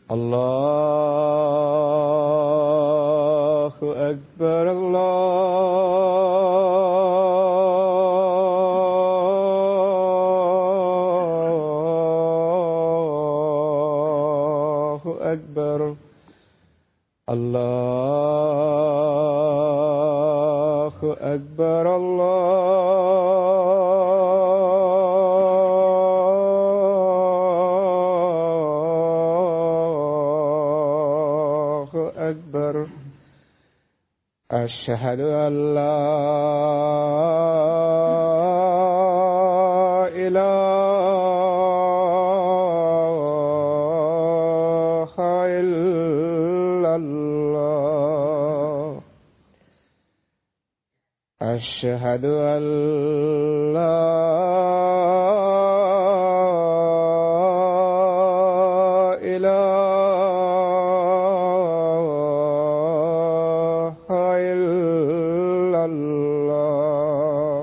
الله أكبر الله أكبر الله أكبر الله أكبر أشهد أن لا إله إلا الله أشهد أن لا إله إلا الله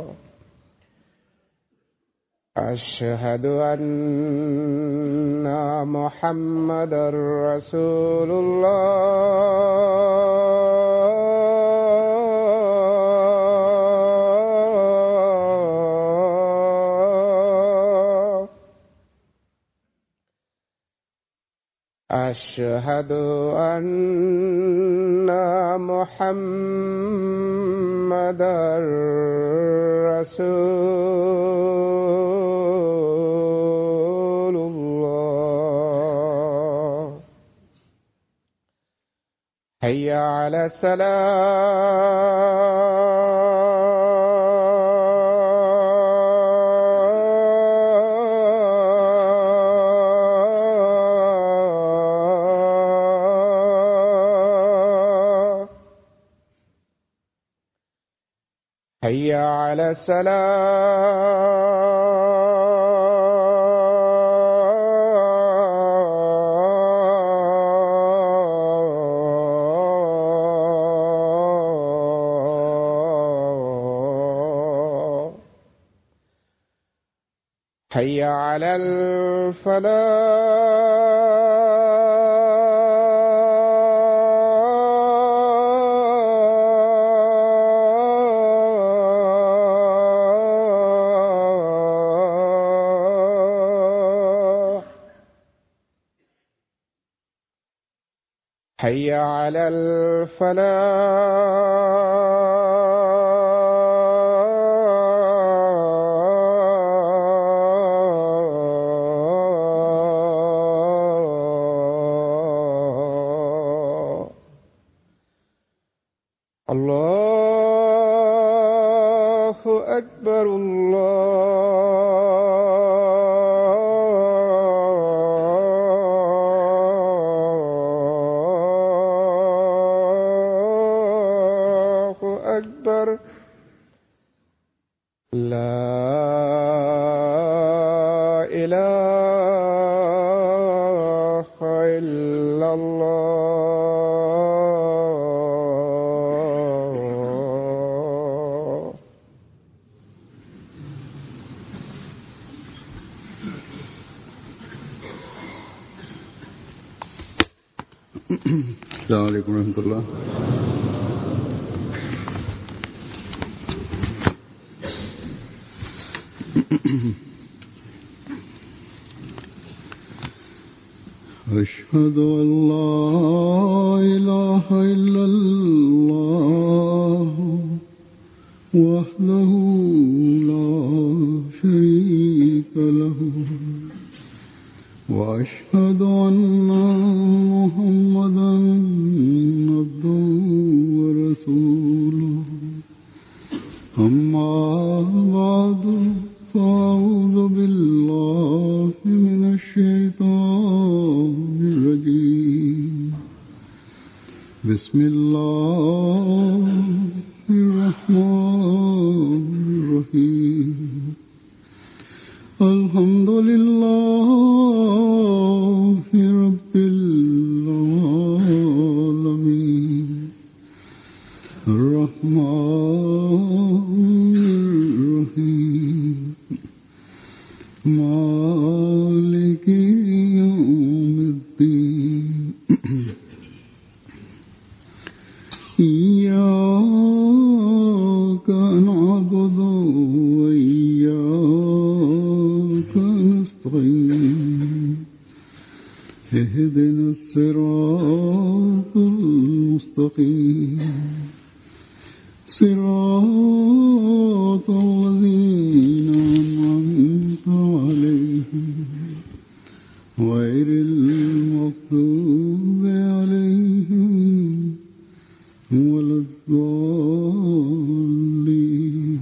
أشهد أن محمدا رسول الله أشهد أن محمدا رسول الله حي على الصلاة حي على الصلاة حي على الفلاح حي على الفلاح الله أكبر الله أكبر لا إله إلا الله السلام عليكم ورحمة الله. أشهد أن لا إله إلا الله وحده لا شريك له وأشهد أن محمدا عبده ورسوله أما بعد فأعوذ بالله من الشيطان الرجيم بسم الله الرحمن الرحيم الحمد لله رب العالمين الرحمن الرحيم مالك يوم الدين اهدنا الصراط المستقيم صراط الذين أنعمت عليهم غير المغضوب عليهم ولا الضالين.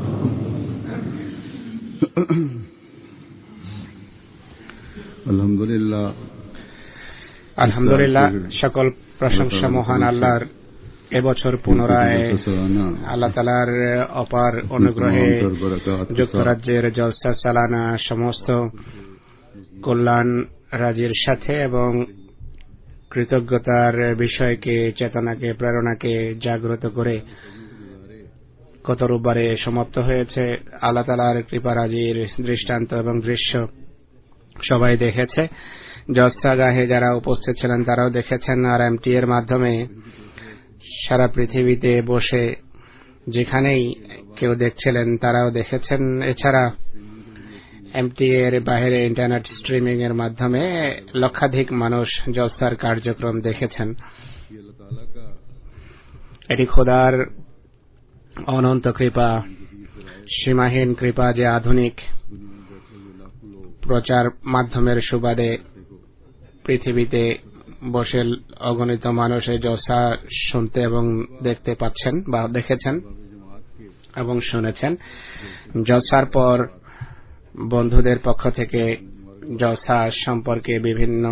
আলহামদুলিল্লাহ, সকল প্রশংসা মহান আল্লাহর। এবছর পুনরায় আল্লাহ তাআলার অপার অনুগ্রহে যুক্তরাজ্যের জলসা সালানা সমস্ত কল্যাণ রাজির সাথে এবং কৃতজ্ঞতার বিষয়কে, চেতনাকে, প্রেরণাকে জাগ্রত করে কত রূপবারে সমাপ্ত হয়েছে। আল্লাহ তাআলার কৃপারাজির দৃষ্টান্ত এবং দৃশ্য সবাই দেখেছে। জলসাগাহে যারা উপস্থিত ছিলেন তারাও দেখেছেন, আর এমটি এর মাধ্যমে সারা পৃথিবীতে বসে যেখানেই কেউ দেখছিলেন তারাও দেখেছেন। এছাড়া এমটি এর বাইরে ইন্টারনেট স্ট্রিমিং এর মাধ্যমে লক্ষাধিক মানুষ জলসার কার্যক্রম দেখেছেন। এটি খোদার অনন্ত কৃপা, সীমাহীন কৃপা যে আধুনিক প্রচার মাধ্যমের সুবাদে পৃথিবীতে বসে অগণিত মানুষ এই জলসা শুনতে এবং দেখতে পাচ্ছেন বা দেখেছেন এবং শুনেছেন। জলসার পর বন্ধুদের পক্ষ থেকে জলসা সম্পর্কে বিভিন্ন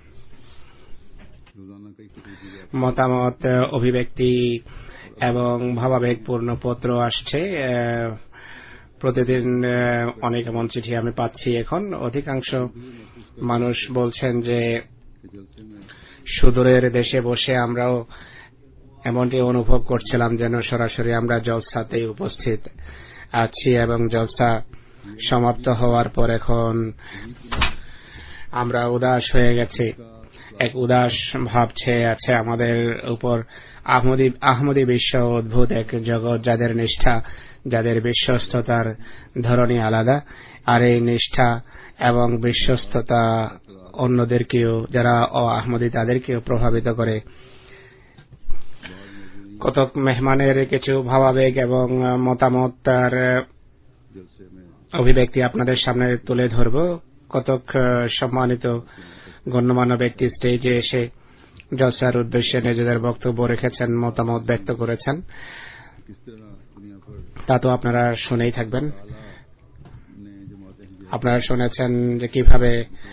মতামত, অভিব্যক্তি এবং ভাবাবেগপূর্ণ পত্র আসছে। প্রতিদিন অনেক এমন চিঠি আমি পাচ্ছি। এখন অধিকাংশ মানুষ বলছেন যে সুদূরের দেশে বসে আমরাও এমনটি অনুভব করছিলাম যেন সরাসরি আমরা জলসাতে উপস্থিত আছি, এবং জলসা সমাপ্ত হওয়ার পর এখন আমরা উদাস হয়ে গেছি। এক উদাস ভাব ছেয়ে আছে আমাদের উপর। আহমদী বিশ্ব অদ্ভুত এক জগৎ, যাদের নিষ্ঠা, যাদের বিশ্বস্ততার ধরনই আলাদা। আর এই নিষ্ঠা এবং বিশ্বস্ততা অন্যদেরকেও, যারা আহমদী তাদেরকেও প্রভাবিত করে। কতক মেহমানের কিছু ভাবাবেগ এবং মতামত তার অভিব্যক্তি আপনাদের সামনে তুলে ধরব। কতক সম্মানিত গণ্যমান্য ব্যক্তি স্টেজে এসে জলসার উদ্দেশ্যে নিজেদের বক্তব্য রেখেছেন, মতামত ব্যক্ত করেছেন। তা তো আপনারা শুনেই থাকবেন। আপনারা শুনেছেন যে কিভাবে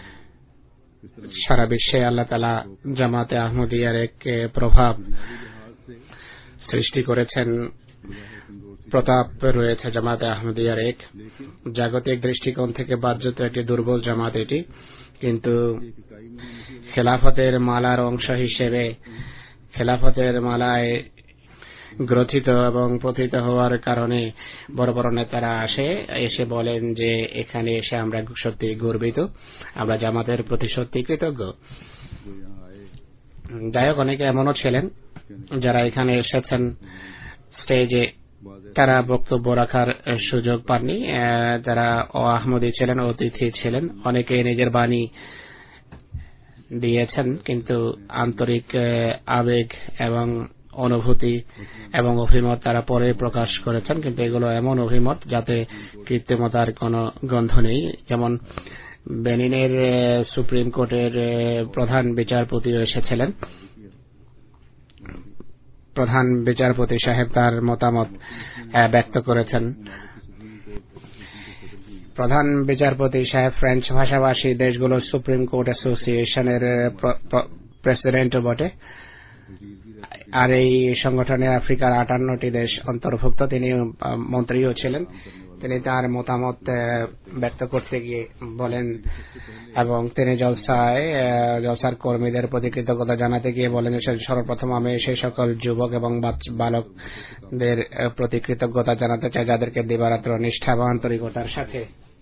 সারা বিশ্বে আল্লাহ তাআলা জামাতে আহমদিয়ার এক প্রভাব সৃষ্টি করেছেন। প্রতাপ রয়েছে জামাতে আহমদিয়ার এক। জাগতিক দৃষ্টিকোণ থেকে বাহ্যত একটি দুর্বল জামাত এটি, কিন্তু খেলাফতের মালার অংশ হিসেবে, খেলাফতের মালায় গ্রথিত এবং প্রথিত হওয়ার কারণে বড় বড় নেতারা এসে বলেন যে এখানে এসে আমরা সত্যি গর্বিত, আমরা জামাতের প্রতি সত্যি কৃতজ্ঞ। যাই হোক, অনেকে এমনও ছিলেন যারা এখানে এসেছেন স্টেজে, তারা বক্তব্য রাখার সুযোগ পাননি। যারা আহমদী ছিলেন, অতিথি ছিলেন, অনেকে নিজের বাণী দিয়েছেন, কিন্তু আন্তরিক আবেগ এবং অনুভূতি এবং অভিমত তারা পরে প্রকাশ করেছেন। কিন্তু এগুলো এমন অভিমত যাতে কৃত্রিমতার কোনো গন্ধ নেই। যেমন বেনিনের সুপ্রিম কোর্টের প্রধান বিচারপতিও এসেছিলেন। প্রধান বিচারপতি সাহেব তার মতামত ব্যক্ত করেছেন। প্রধান বিচারপতি সাহেব ফ্রেঞ্চ ভাষাভাষী দেশগুলোর সুপ্রিম কোর্ট অ্যাসোসিয়েশনের প্রেসিডেন্টও বটে, আর এই সংগঠনে আফ্রিকার 58টি দেশ অন্তর্ভুক্ত। তিনি মন্ত্রীও ছিলেন। তিনি তার মতামত ব্যক্ত করতে গিয়ে বলেন, এবং তিনি জলসার কর্মীদের প্রতি কৃতজ্ঞতা জানাতে গিয়ে বলেন, সর্বপ্রথম আমি সেই সকল যুবক এবং বালকদের প্রতি কৃতজ্ঞতা জানাতে চাই যাদেরকে দিবারাত্র নিষ্ঠা এবং আন্তরিকতার সাথে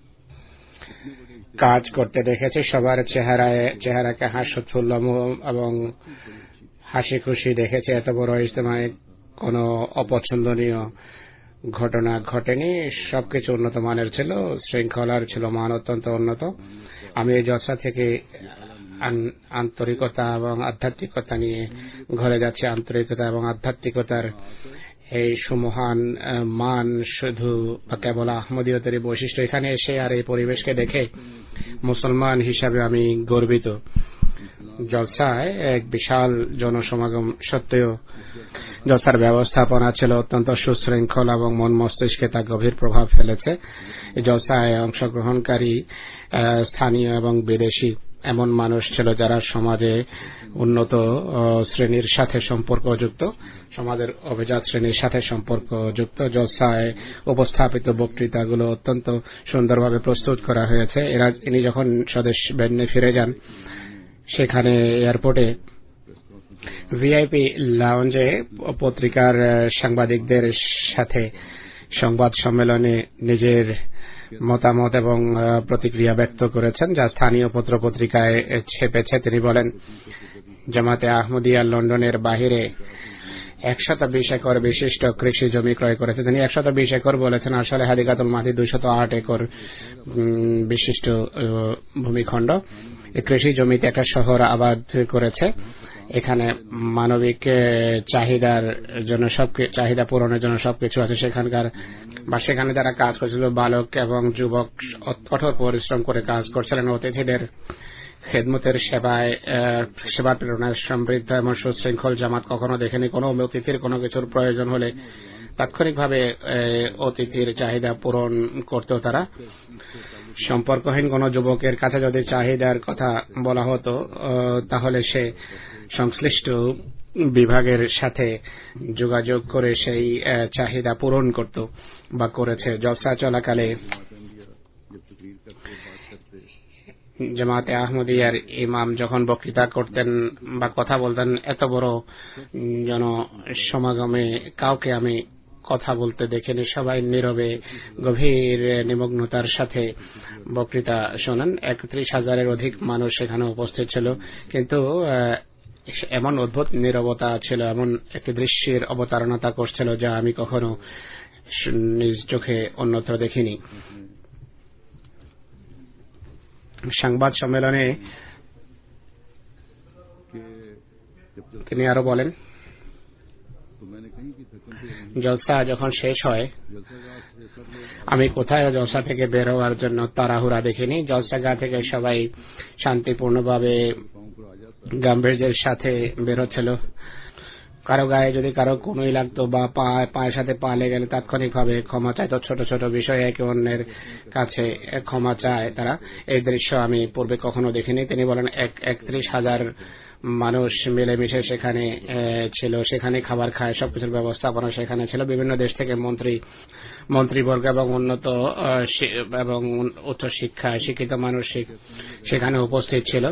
কাজ করতে দেখেছি। সবার চেহারাকে হাস্যোৎফুল্ল এবং হাসি খুশি দেখেছে। এত বড় ইজতেমায় কোনো অপছন্দনীয় ঘটনা ঘটেনি। সবকিছু উন্নত মানের ছিল, শৃঙ্খলার ছিল মান অত্যন্ত উন্নত। আমি এই জলসা থেকে আন্তরিকতা এবং আধ্যাত্মিকতা নিয়ে ঘরে যাচ্ছে। আন্তরিকতা এবং আধ্যাত্মিকতার এই সুমহান মান শুধু কেবল আহমদীয়তেরই বৈশিষ্ট্য। এখানে এসে আর এই পরিবেশকে দেখে মুসলমান হিসাবে আমি গর্বিত। জলসায় এক বিশাল জনসমাগম সত্ত্বেও জলসার ব্যবস্থাপনা ছিল অত্যন্ত সুশৃঙ্খল এবং মন মস্তিষ্কে তা গভীর প্রভাব ফেলেছে। এই জলসায় অংশগ্রহণকারী স্থানীয় এবং বিদেশি এমন মানুষ ছিল যারা সমাজে উন্নত শ্রেণীর সাথে সম্পর্কযুক্ত, সমাজের অভিজাত শ্রেণীর সাথে সম্পর্কযুক্ত। জলসায় উপস্থাপিত বক্তৃতাগুলো অত্যন্ত সুন্দরভাবে প্রস্তুত করা হয়েছে। ইনি যখন স্বদেশ বেন্নে ফিরে যান, সেখানে এয়ারপোর্টে ভিআইপি লাউঞ্জে পত্রিকার সাংবাদিকদের সাথে সংবাদ সম্মেলনে নিজের মতামত এবং প্রতিক্রিয়া ব্যক্ত করেছেন, যা স্থানীয় পত্রপত্রিকায় ছেপেছে। তিনি বলেন, জামাতে আহমদিয়া লন্ডনের বাহিরে 120 একর বিশিষ্ট কৃষি জমি ক্রয় করেছে। তিনি 120 একর বলেছেন, আসলে হাদিকাতুল মাহদি 208 একর বিশিষ্ট ভূমিখণ্ড। এই কৃষি জমিতে একটা শহর আবাদ করেছে। এখানে মানবিক চাহিদার জন্য চাহিদা পূরণের জন্য সবকিছু আছে। সেখানে যারা কাজ করছিল বালক এবং যুবক কঠোর পরিশ্রম করে কাজ করছিলেন। অতিথিদের খেদমতের সেবা প্রেরণার সমৃদ্ধ এবং সুশৃঙ্খল জামাত কখনো দেখেনি। কোনো অতিথির কোনো কিছুর প্রয়োজন হলে তাৎক্ষণিকভাবে অতিথির চাহিদা পূরণ করত তারা। সম্পর্কহীন কোনো যুবকের কাছে যদি চাহিদার কথা বলা হতো, তাহলে সে সংশ্লিষ্ট বিভাগের সাথে যোগাযোগ করে সেই চাহিদা পূরণ করত বা করেছে। জলসা চলাকালে জামাতে আহমদিয়ার ইমাম যখন বক্তৃতা করতেন বা কথা বলতেন, এত বড় জনসমাগমে কাউকে আমি কথা বলতে দেখিনি। সবাই নীরবে গভীর নিমগ্নতার সাথে বক্তৃতা শোনেন। 31,000-এর অধিক মানুষ সেখানে উপস্থিত ছিল, কিন্তু এমন অদ্ভুত নীরবতা ছিল, এমন একটি দৃশ্যের অবতারণতা করছিল যা আমি কখনো নিজ চোখে অন্যত্র দেখিনি। সংবাদ সম্মেলনে তিনি আরো বলেন, জলসা যখন শেষ হয়, আমি কোথায় জলসা থেকে বের হওয়ার জন্য তাড়াহুড়া দেখিনি। জলসাগা থেকে সবাই শান্তিপূর্ণভাবে গাম্ভীর্যের সাথে বের হচ্ছিল। কারো গায়ে যদি কারো কোনোই লাগতো বা পায়ের সাথে পা লেগে গেলে তাৎক্ষণিকভাবে ক্ষমা চাইতো। ছোট ছোট বিষয়ে একে অন্যের কাছে ক্ষমা চায় তারা। এই দৃশ্য আমি পূর্বে কখনো দেখিনি। তিনি বলেন, 31,000 মানুষ মিলেমিশে সেখানে ছিল। সেখানে খাবার খায়, সবকিছুর ব্যবস্থাপনা সেখানে ছিল। বিভিন্ন দেশ থেকে মন্ত্রীবর্গ এবং উন্নত এবং উচ্চ শিক্ষায় শিক্ষিত মানুষ সেখানে উপস্থিত ছিল।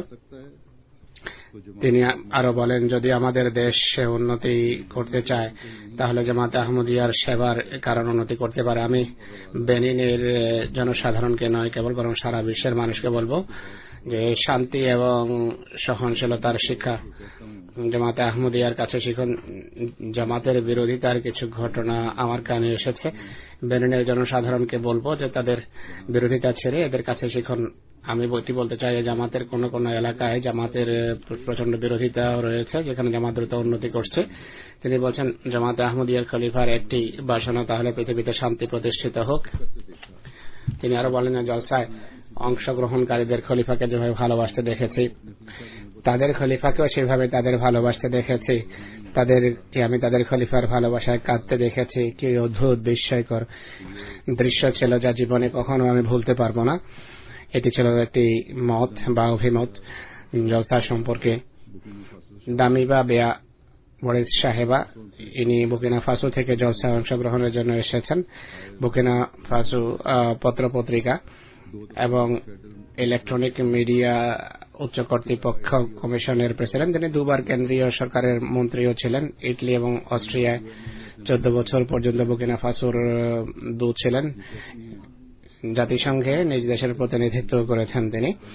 তিনি আরো বলেন, যদি আমাদের দেশ উন্নতি করতে চায় তাহলে জামাতে আহমদিয়ার সেবার কারণ উন্নতি করতে পারে। আমি বেনিনের জনসাধারণকে নয় কেবল, বরং সারা বিশ্বের মানুষকে বলবো যে শান্তি এবং সহনশীলতার শিক্ষা জামাতে আহমদিয়ার কাছে শিখুন। জামাতের বিরোধিতার কিছু ঘটনা আমার কানে এসেছে। বেনিনের জনসাধারণকে বলবো যে তাদের বিরোধিতা ছেড়ে এদের কাছে শিখুন। আমি বলতে চাই, জামাতের কোন কোন এলাকায় জামাতের প্রচন্ড বিরোধিতা রয়েছে, যেখানে জামাত দ্রুত উন্নতি করছে। তিনি বলছেন, জামাতে আহমদিয়ার খলিফার একটি বাসনা, তাহলে পৃথিবীতে শান্তি প্রতিষ্ঠিত হোক। তিনি আরো বলেন, জলসায় অংশগ্রহণকারীদের খলিফাকে যেভাবে ভালোবাসতে দেখেছি, তাদের খলিফাকেও সেভাবে তাদের ভালোবাসতে দেখেছি। আমি তাদের খলিফার ভালোবাসায় কাঁদতে দেখেছি। কি অদ্ভুত বিস্ময়কর দৃশ্য ছিল, যা জীবনে কখনো আমি ভুলতে পারবো না। এটি ছিল একটি মত বা অভিমত জলসা সম্পর্কে। দামিবা বেয়া মরিস সাহেবা, ইনি বুকিনা ফাসো থেকে জলসায় অংশগ্রহণের জন্য এসেছেন। বুকিনা ফাসো পত্রপত্রিকা এবং ইলেকট্রনিক মিডিয়া উচ্চ কর্তৃপক্ষ কমিশনের প্রেসিডেন্ট। তিনি 2 বার কেন্দ্রীয় সরকারের মন্ত্রীও ছিলেন। ইটালি এবং অস্ট্রিয়ায় 14 বছর পর্যন্ত বুকিনা ফাসোর দূত ছিলেন। জাতিসংঘে নিজ দেশের প্রতিনিধিত্ব করেছেন তিনি।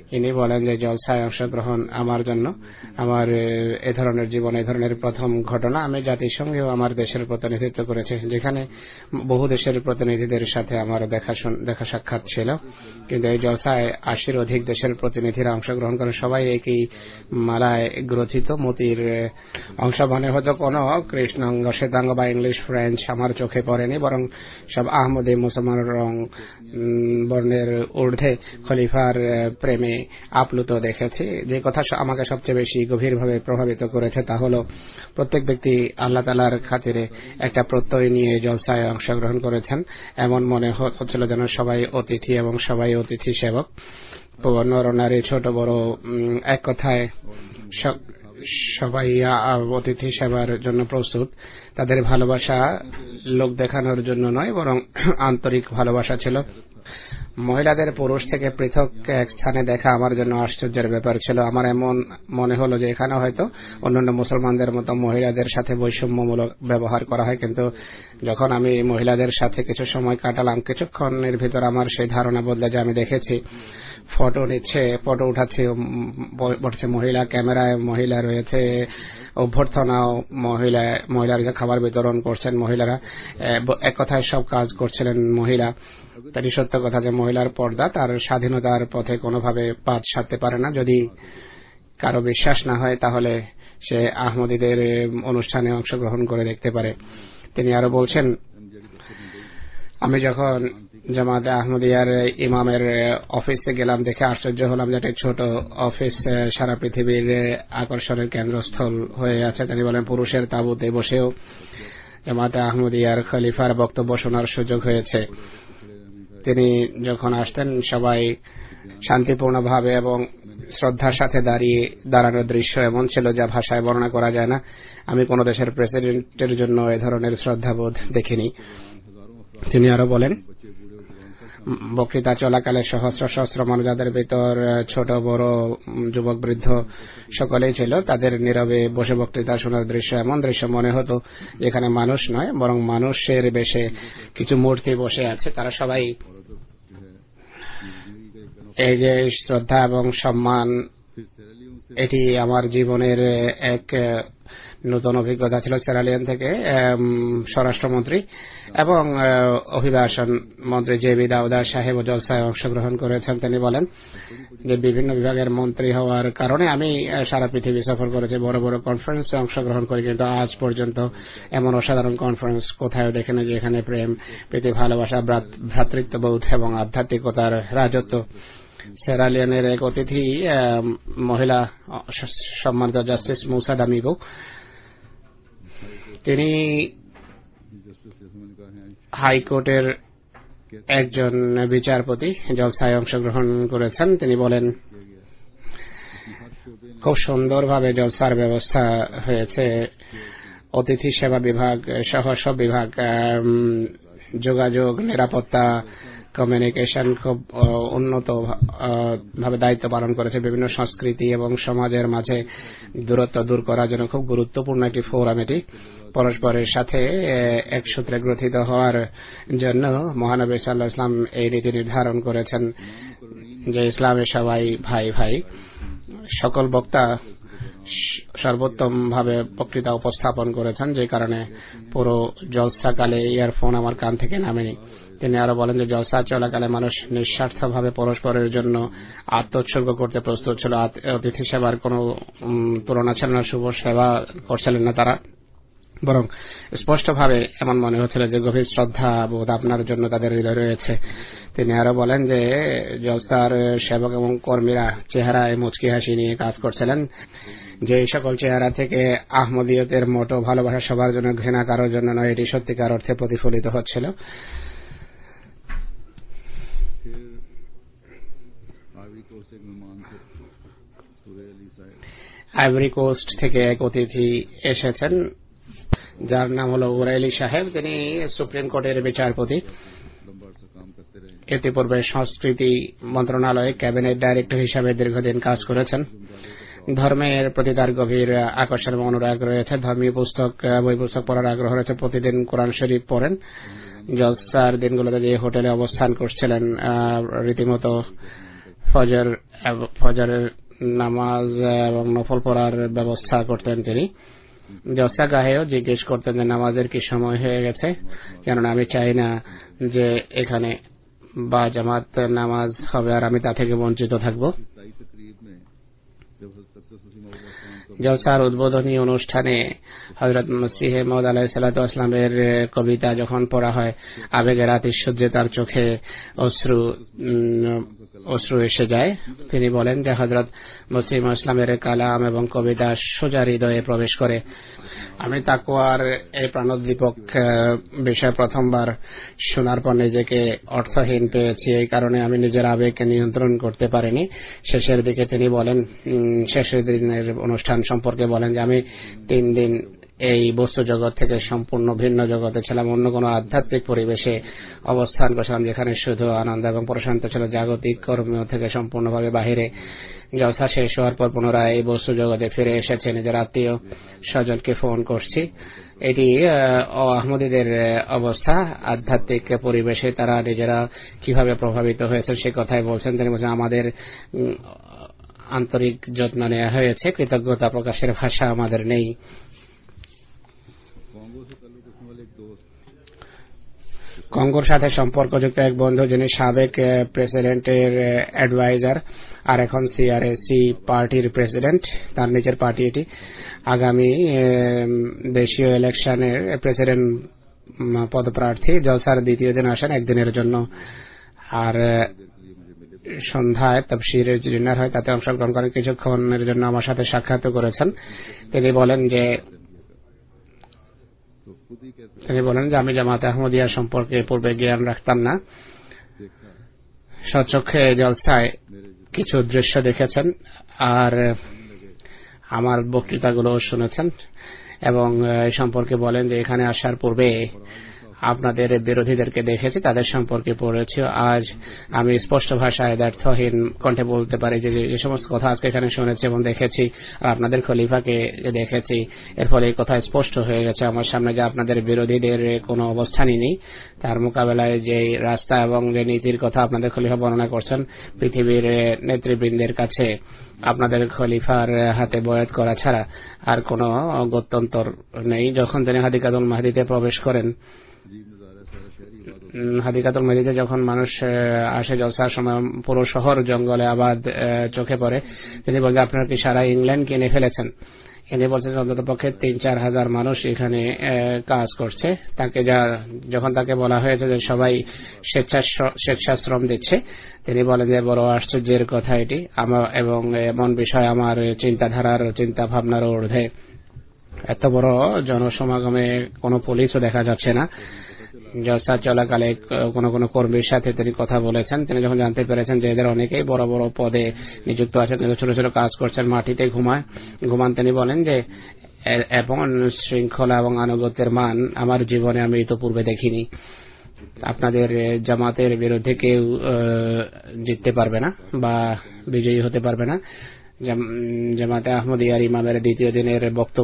ইনি বলেন যে জলসায় অংশগ্রহণ আমার জন্য আমার এ ধরনের জীবন এ ধরনের প্রথম ঘটনা। আমি জাতিসংঘেও আমার দেশের প্রতিনিধিত্ব করেছি, যেখানে বহু দেশের প্রতিনিধিদের সাথে আমার দেখা সাক্ষাৎ ছিল, কিন্তু এই জলসায় 80-র অধিক দেশের প্রতিনিধিরা অংশগ্রহণ করে। সবাই একই মালায় গ্রথিত মোতির অংশ। মনে হতো কোনো কৃষ্ণাঙ্গ শ্বেতাঙ্গ বা ইংলিশ ফ্রেঞ্চ আমার চোখে পড়েনি, বরং সব আহমদী মুসলমান রং বর্ণের ঊর্ধ্বে খলিফার প্রেমে আপ্লুত দেখেছি। যে কথা আমাকে সবচেয়ে বেশি গভীরভাবে প্রভাবিত করেছে তা হল প্রত্যেক ব্যক্তি আল্লাহ তাআলার খাতিরে একটা প্রত্যয় নিয়ে জলসায় অংশগ্রহণ করেছেন। এমন মনে হচ্ছিল যেন সবাই অতিথি এবং সবাই অতিথি সেবক, নরনারী ছোট বড়, এক কথায় সবাই অতিথি সেবার জন্য প্রস্তুত। তাদের ভালোবাসা লোক দেখানোর জন্য নয়, বরং আন্তরিক ভালোবাসা ছিল। মহিলাদের পুরুষ থেকে পৃথক এক স্থানে দেখা আমার জন্য আশ্চর্যের ব্যাপার ছিল। আমার এমন মনে হলো যে এখানে হয়তো অন্যান্য মুসলমানদের মতো মহিলাদের সাথে বৈষম্যমূলক ব্যবহার করা হয়, কিন্তু যখন আমি মহিলাদের সাথে কিছু সময় কাটালাম, কিছুক্ষণের ভিতর আমার সেই ধারণা বদলে যায়। আমি দেখেছি ফটো নিচ্ছে, ফটো উঠাচ্ছে, বসছে মহিলা, ক্যামেরায় মহিলা রয়েছে, অভ্যর্থনাও মহিলারা খাবার বিতরণ করছেন মহিলারা, এক কথায় সব কাজ করছিলেন মহিলা। তাই সত্য কথা যে মহিলার পর্দা তার স্বাধীনতার পথে কোনোভাবে পাদ সারতে পারে না। যদি কারো বিশ্বাস না হয় তাহলে সে আহমদীদের অনুষ্ঠানে অংশগ্রহণ করে দেখতে পারে। তিনি আরো বলছেন, আমি যখন জামাতে আহমদিয়ার ইমামের অফিসে গেলাম, দেখে আশ্চর্য হলাম যে একটা ছোট অফিস সারা পৃথিবীর আকর্ষণের কেন্দ্রস্থল হয়ে আছে। তিনি বলেন পুরুষের তাঁবুতে বসেও জামাতে আহমদিয়ার খলিফার বক্তব্য শোনার সুযোগ হয়েছে। তিনি যখন আসতেন সবাই শান্তিপূর্ণভাবে এবং শ্রদ্ধার সাথে দাঁড়ানোর দৃশ্য এমন ছিল যা ভাষায় বর্ণনা করা যায় না। আমি কোন দেশের প্রেসিডেন্টের জন্য এ ধরনের শ্রদ্ধাবোধ দেখিনি। তিনি আরো বলেন, বক্তৃতা চলাকালে সহস্র সহস্র মানুষ, যাদের ভিতর ছোট বড় যুবক বৃদ্ধ সকলেই ছিল, তাদের নীরবে বসে বক্তৃতা শোনার দৃশ্য এমন দৃশ্য মনে হতো যেখানে মানুষ নয় বরং মানুষের বেশে কিছু মূর্তি বসে আছে। তারা সবাই এই যে শ্রদ্ধা এবং সম্মান, এটি আমার জীবনের এক নতুন অভিজ্ঞতা ছিল। সেরালিয়ন থেকে স্বরাষ্ট্রমন্ত্রী এবং অভিবাসন মন্ত্রী জেবি দাউদা সাহেব জলসায় অংশগ্রহণ করেছেন। তিনি বলেন যে বিভিন্ন বিভাগের মন্ত্রী হওয়ার কারণে আমি সারা পৃথিবী সফর করেছি, বড় বড় কনফারেন্সে অংশগ্রহণ করি, কিন্তু আজ পর্যন্ত এমন অসাধারণ কনফারেন্স কোথাও দেখেনি যেখানে প্রেম, প্রীতি, ভালোবাসা, ভ্রাতৃত্ববোধ এবং আধ্যাত্মিকতার রাজত্ব। সেরালিয়নের এক অতিথি মহিলা সম্মানিত জাস্টিস মুসা দামিগো, তিনি হাইকোর্টের একজন বিচারপতি, জলসায় অংশগ্রহণ করেছেন। তিনি বলেন খুব সুন্দরভাবে জলসার ব্যবস্থা হয়েছে। অতিথি সেবা বিভাগ সহ সব বিভাগ, যোগাযোগ, নিরাপত্তা, কমিউনিকেশন খুব উন্নত ভাবে দায়িত্ব পালন করেছে। বিভিন্ন সংস্কৃতি এবং সমাজের মাঝে দূরত্ব দূর করার জন্য খুব গুরুত্বপূর্ণ একটি ফোরাম এটি। পরস্পরের সাথে এক সূত্রে গ্রথিত হওয়ার জন্য মহানবী সাল্লাল্লাহু আলাইহি ওয়াসাল্লাম এই রীতি নির্ধারণ করেছেন যে ইসলামে সবাই ভাই ভাই। সকল বক্তা সর্বোত্তম ভাবে বক্তৃতা উপস্থাপন করেছেন, যে কারণে পুরো জলসাকালে ইয়ারফোন আমার কান থেকে নামেনি। তিনি আরো বলেন যে জলসা চলাকালে মানুষ নিঃস্বার্থভাবে পরস্পরের জন্য আত্মোৎসর্গ করতে প্রস্তুত ছিল। অতিথি সেবার কোনো তুলনা ছিল না, শুভ সেবা করছিলেন না তারা, বরং স্পষ্টভাবে এমন মনে হচ্ছিল যে গভীর শ্রদ্ধা বোধ আপনার জন্য তাদের হৃদয় রয়েছে। তিনি আরো বলেন যে জলসার সেবক এবং কর্মীরা চেহারায় মুচকি হাসি নিয়ে কাজ করছিলেন, যে সকল চেহারা থেকে আহমদিয়তের মোটো ভালোবাসা সবার জন্য, ঘৃণা কারোর জন্য নয়, এটি সত্যিকার অর্থে প্রতিফলিত হচ্ছিল। আইভরি কোস্ট থেকে এক অতিথি এসেছেন যার নাম হলো উরাইলি সাহেব। তিনি সুপ্রিম কোর্টের বিচারপতি। ইতিপূর্বে সংস্কৃতি মন্ত্রণালয়ে ক্যাবিনেট ডাইরেক্টর হিসাবে দীর্ঘদিন কাজ করেছেন। ধর্মের প্রতি তার গভীর আকর্ষণ এবং অনুরাগ রয়েছে। ধর্মীয় বই পুস্তক পড়ার আগ্রহ রয়েছে। প্রতিদিন কোরআন শরীফ পড়েন। জলসার দিনগুলোতে যে হোটেলে অবস্থান করছিলেন রীতিমতো ফজরের নামাজ এবং নফল পড়ার ব্যবস্থা করতেন তিনি। জলসা গাহেও জিজ্ঞেস করতেন যে নামাজের কি সময় হয়ে গেছে, কেননা আমি চাই না যে এখানে বা জামাত নামাজ হবে আর আমি তা থেকে বঞ্চিত থাকব। জলসার উদ্বোধনী অনুষ্ঠানে হযরত মসিহ মাউদ আলাইহিস সালাতু ওয়াস সালামের কবিতা যখন পড়া হয়, আবেগের আতিশয্যে তার চোখে অশ্রু এসে যায়। তিনি বলেন যে হযরত মসিহ মাউদ ইসলামের কালাম এবং কবিতা সোজা হৃদয়ে প্রবেশ করে। আমি তাকওয়ার এই প্রাণোদ্দীপক বিষয় প্রথমবার শোনার পর নিজেকে অর্থহীন পেয়েছি। এই কারণে আমি নিজের আবেগকে নিয়ন্ত্রণ করতে পারিনি। শেষের দিকে তিনি বলেন, শেষের দিনের অনুষ্ঠান সম্পর্কে বলেন যে আমি 3 দিন এই বস্তু জগৎ থেকে সম্পূর্ণ ভিন্ন জগতে ছিলাম, অন্য কোনো আধ্যাত্মিক পরিবেশে অবস্থান করছিলাম যেখানে শুধু আনন্দ এবং প্রশান্তি ছিল, জাগতিক কর্ম থেকে সম্পূর্ণভাবে বাহিরে। জলসা শেষ হওয়ার পর পুনরায় এই বস্তু জগতে ফিরে এসেছে, নিজের আত্মীয় স্বজনকে ফোন করছি। এটি আহমদীদের অবস্থা, আধ্যাত্মিক পরিবেশে তারা নিজেরা কিভাবে প্রভাবিত হয়েছে সে কথাই বলছেন। তিনি বলছেন আমাদের আন্তরিক যত্ন নেওয়া হয়েছে, কৃতজ্ঞতা প্রকাশের ভাষা আমাদের নেই। কঙ্গোর সাথে সম্পর্কযুক্ত এক বন্ধু, যিনি সাবেক প্রেসিডেন্টের অ্যাডভাইজার আর এখন সিআরএসি পার্টির প্রেসিডেন্ট, তার নিজের পার্টি এটি, আগামী দেশীয় ইলেকশনের প্রেসিডেন্ট পদপ্রার্থী। জলসার দ্বিতীয় দিন আসেন একদিনের জন্য, আর সন্ধ্যায় তাফসীরের যে ডিনার হয় তাতে অংশগ্রহণ করেন। কিছুক্ষণের জন্য আমার সাথে সাক্ষাৎ করেছেন। তিনি বলেন যে আমি জামাতে আহমদিয়া সম্পর্কে পূর্বে জ্ঞান রাখতাম না। স্বচক্ষে জলসায় কিছু দৃশ্য দেখেছেন আর আমার বক্তৃতাগুলো শুনেছেন এবং সম্পর্কে বলেন যে এখানে আসার পূর্বে আপনাদের বিরোধীদেরকে দেখেছি, তাদের সম্পর্কে পড়েছি। আজ আমি স্পষ্ট ভাষায় ব্যর্থহীন কণ্ঠে বলতে পারি যে যে সমস্ত কথা আজকে এখানে শুনেছি এবং দেখেছি আর আপনাদের খলিফাকে দেখেছি, এর ফলে এই কথা স্পষ্ট হয়ে গেছে আমার সামনে যে আপনাদের বিরোধীদের কোনো অবস্থানই নেই। তার মোকাবেলায় যে রাস্তা এবং যে নীতির কথা আপনাদের খলিফা বর্ণনা করছেন, পৃথিবীর নেতৃবৃন্দের কাছে আপনাদের খলিফার হাতে বয়াত করা ছাড়া আর কোনো গত্যন্তর নেই। যখন তিনি হাদিকাতুল মাহদিতে প্রবেশ করেন, হাদিকাতুল মাহদিতে যখন মানুষ আসে জলসার সময় পুরো শহর জঙ্গলে আবাদ চোখে পড়ে। তিনি বলেন আপনারা কি সারা ইংল্যান্ড কিনে ফেলেছেন? ইনি বলছেন অন্তত পক্ষে 3-4 হাজার মানুষ এখানে কাজ করছে। যখন তাকে বলা হয়েছে যে সবাই স্বেচ্ছাশ্রম দিচ্ছে, তিনি বলেন যে বড় আশ্চর্যের কথা এটি, এবং এমন বিষয় আমার চিন্তা ভাবনার ঊর্ধ্বে। এত বড় জনসমাগমে কোনো পুলিশও দেখা যাচ্ছে না। জলসা চলাকালে কোন কর্মীর সাথে তিনি কথা বলেছেন। তিনি যখন জানতে পেরেছেন যে এদের অনেকেই বড় বড় পদে নিযুক্ত আছেন, ছোট ছোট কাজ করছেন, মাটিতে ঘুমান, তিনি বলেন যে এমন শৃঙ্খলা এবং আনুগত্যের মান আমার জীবনে আমি তো পূর্বে দেখিনি। আপনাদের জামাতের বিরুদ্ধে কেউ জিততে পারবে না বা বিজয়ী হতে পারবে না। জামাতে আহমদিয়ার ইমামের দ্বিতীয় দিনের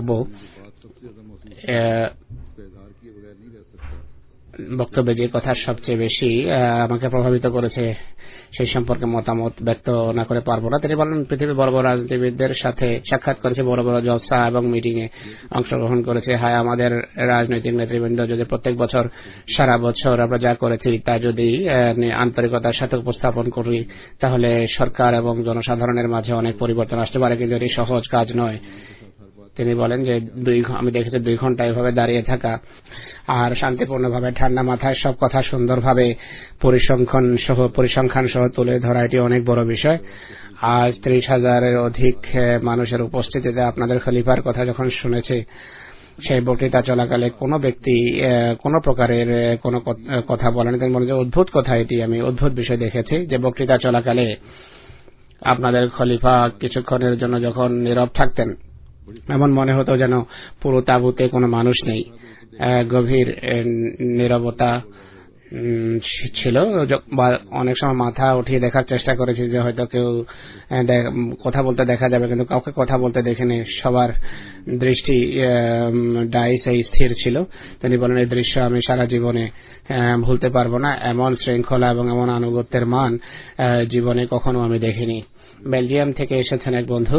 বক্তব্যে যে কথা সবচেয়ে বেশি আমাকে প্রভাবিত করেছে সেই সম্পর্কে মতামত ব্যক্ত না করে পারবো না। তিনি বলেন পৃথিবীর বড় বড় রাজনীতিবিদদের সাথে সাক্ষাৎ করেছে, বড় বড় জলসা এবং মিটিং এ অংশগ্রহণ করেছে। হায় আমাদের রাজনৈতিক নেতৃবৃন্দ যদি প্রত্যেক বছর সারা বছর আমরা যা করেছি তা যদি আন্তরিকতার সাথে উপস্থাপন করি, তাহলে সরকার এবং জনসাধারণের মাঝে অনেক পরিবর্তন আসতে পারে, কিন্তু এটি সহজ কাজ নয়। তিনি বলেন যে আমি দেখেছি 2 ঘন্টা এভাবে দাঁড়িয়ে থাকা আর শান্তিপূর্ণভাবে ঠান্ডা মাথায় সব কথা সুন্দরভাবে পরিসংখ্যান সহ তুলে ধরা, এটি অনেক বড় বিষয়। আজ 30,000-এর অধিক মানুষের উপস্থিতিতে আপনাদের খলিফার কথা যখন শুনেছি, সেই বক্তৃতা চলাকালে কোনো ব্যক্তি কোনো প্রকারের কোনো কথা বলেন। তিনি বলেন যে অদ্ভুত কথা, এটি আমি অদ্ভুত বিষয় দেখেছি যে বক্তৃতা চলাকালে আপনাদের খলিফা কিছুক্ষণের জন্য যখন নীরব থাকতেন, এমন মনে হতো যেন পুরো তাঁবুতে কোনো মানুষ নেই। গভীর নীরবতা, ছিল। অনেক সময় মাথা উঠিয়ে দেখার চেষ্টা করেছি যে হয়তো কেউ কথা বলতে দেখা যাবে, কিন্তু কাউকে কথা বলতে দেখিনি। সবার দৃষ্টি ডাইসে স্থির ছিল। তিনি বলেন এই দৃশ্য আমি সারা জীবনে ভুলতে পারবো না। এমন শৃঙ্খলা এবং এমন আনুগত্যের মান জীবনে কখনো আমি দেখিনি। বেলজিয়াম থেকে এসেছেন এক বন্ধু,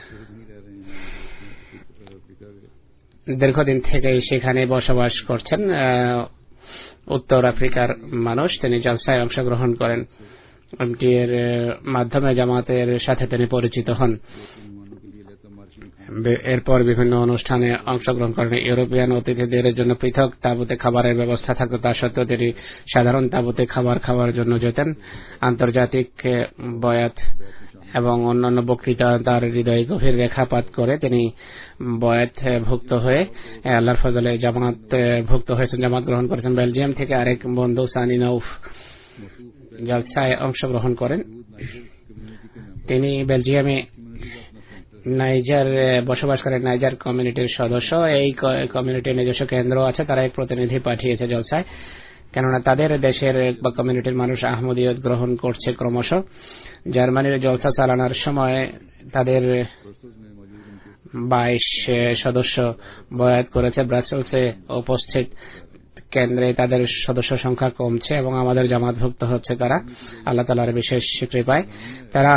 দীর্ঘদিন থেকে সেখানে বসবাস করছেন, উত্তর আফ্রিকার মানুষ। তিনি জলসায় অংশগ্রহণ করেন, এমটি এর মাধ্যমে জামাতের সাথে তিনি পরিচিত হন। এরপর বিভিন্ন অনুষ্ঠানে অংশগ্রহণ করেন। ইউরোপিয়ান অতিথিদের জন্য পৃথক তাঁবুতে খাবারের ব্যবস্থা থাকতো, তা সত্ত্বেও তিনি সাধারণ তাঁবুতে খাবার খাওয়ার জন্য যেতেন। আন্তর্জাতিক বয়াত এবং অন্যান্য বক্তৃতা তার হৃদয়ে গভীর রেখাপাত করে তিনি বয়াত ভুক্ত হয়ে আল্লাহর ফজলে জামাত ভুক্ত হয়েছেন, জামাত গ্রহণ করেছেন। বেলজিয়াম থেকে আরেক বন্ধু সানি নৌফ জলসায় অংশগ্রহণ করেন। তিনি বেলজিয়ামে নাইজার বসবাস করেন, নাইজার কমিউনিটির সদস্য। এই কমিউনিটির নিজস্ব কেন্দ্র আছে, তারা এক প্রতিনিধি পাঠিয়েছে জলসায়, কেননা তাদের দেশের বা কমিউনিটির মানুষ আহমদিয়ত গ্রহণ করছে ক্রমশ। জার্মানির জলসা চালানোর সময় তাদের 22 সদস্য বয়াত করেছে। ব্রাসেলসে উপস্থিত কেন্দ্রে তাদের সদস্য সংখ্যা কমছে এবং আমাদের জামাতভুক্ত হচ্ছে তারা আল্লাহ তাআলার বিশেষ কৃপায়। তারা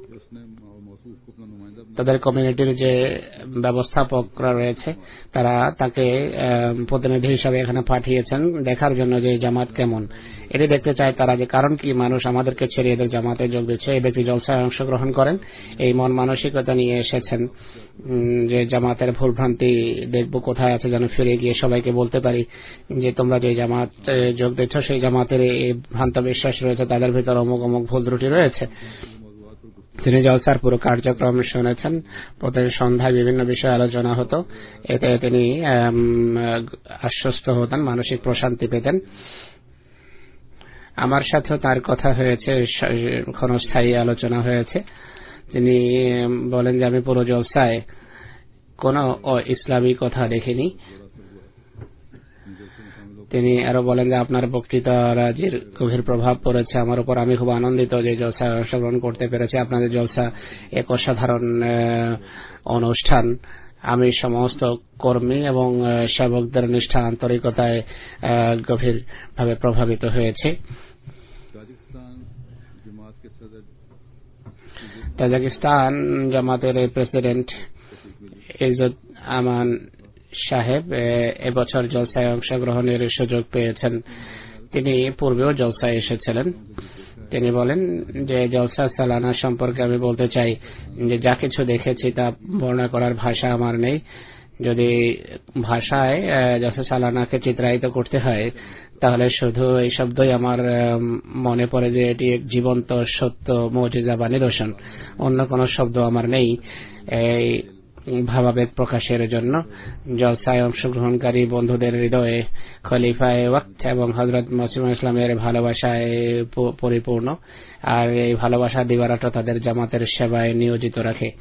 তাদের কমিউনিটির যে ব্যবস্থাপকরা রয়েছে তারা তাকে প্রতিনিধি হিসাবে এখানে পাঠিয়েছেন দেখার জন্য যে জামাত কেমন, এটি দেখতে চায় তারা, যে কারণ কি মানুষ আমাদেরকে ছেড়ে এদের জামাতে যোগ দিচ্ছে। এই ব্যক্তি জলসায় অংশগ্রহণ করেন, এই মন মানসিকতা নিয়ে এসেছেন যে জামাতের ভুলভ্রান্তি দেখব কোথায় আছে, যেন ফিরে গিয়ে সবাইকে বলতে পারি যে তোমরা যে জামাত যোগ দিচ্ছ সেই জামাতের এই ভ্রান্ত বিশ্বাস রয়েছে, তাদের ভিতর অমুক অমুক ভুল ত্রুটি রয়েছে। তিনি জলসার পুরো কার্যক্রম শুনেছেন। প্রত্যেক সন্ধ্যায় বিভিন্ন বিষয়ে আলোচনা হতো, এতে তিনি আশ্বস্ত হতেন, মানসিক প্রশান্তি পেতেন। আমার সাথেও তার কথা হয়েছে, ক্ষণস্থায়ী আলোচনা হয়েছে। তিনি বলেন যে আমি পুরো জলসায় কোনো ইসলামী কথা দেখিনি। তিনি আরো বলেন যে আপনার বক্তৃতারাজির গভীর প্রভাব পড়েছে আমার উপর। আমি খুব আনন্দিত যে জলসায় অংশগ্রহণ করতে পেরেছি। আপনাদের জলসা এক অসাধারণ অনুষ্ঠান। আমি সমস্ত কর্মী এবং সেবকদের নিষ্ঠা আন্তরিকতায় গভীরভাবে প্রভাবিত হয়েছে। তাজিকিস্তান জামাতের প্রেসিডেন্ট ইজ্জত আমান সাহেব এবছর জলসায় অংশগ্রহণের সুযোগ পেয়েছেন। তিনি পূর্বেও জলসায় এসেছিলেন। তিনি বলেন যে জলসা সালানা সম্পর্কে আমি বলতে চাই যে যা কিছু দেখেছি তা বর্ণনা করার ভাষা আমার নেই। যদি ভাষায় জলসা সালানাকে চিত্রায়িত করতে হয় তাহলে শুধু এই শব্দই আমার মনে পড়ে যে এটি এক জীবন্ত সত্য মুজিজা বা নিদর্শন, অন্য কোনো শব্দ আমার নেই এই ভাবাবেগ প্রকাশের জন্য। জলসায় অংশগ্রহণকারী বন্ধুদের হৃদয়ে খলিফায়ে ওয়াক্ত এবং হযরত মুসলিম ইসলামের ভালোবাসায় পরিপূর্ণ, আর এই ভালোবাসা দিবারাত তাদের জামাতের সেবায় নিয়োজিত রাখে।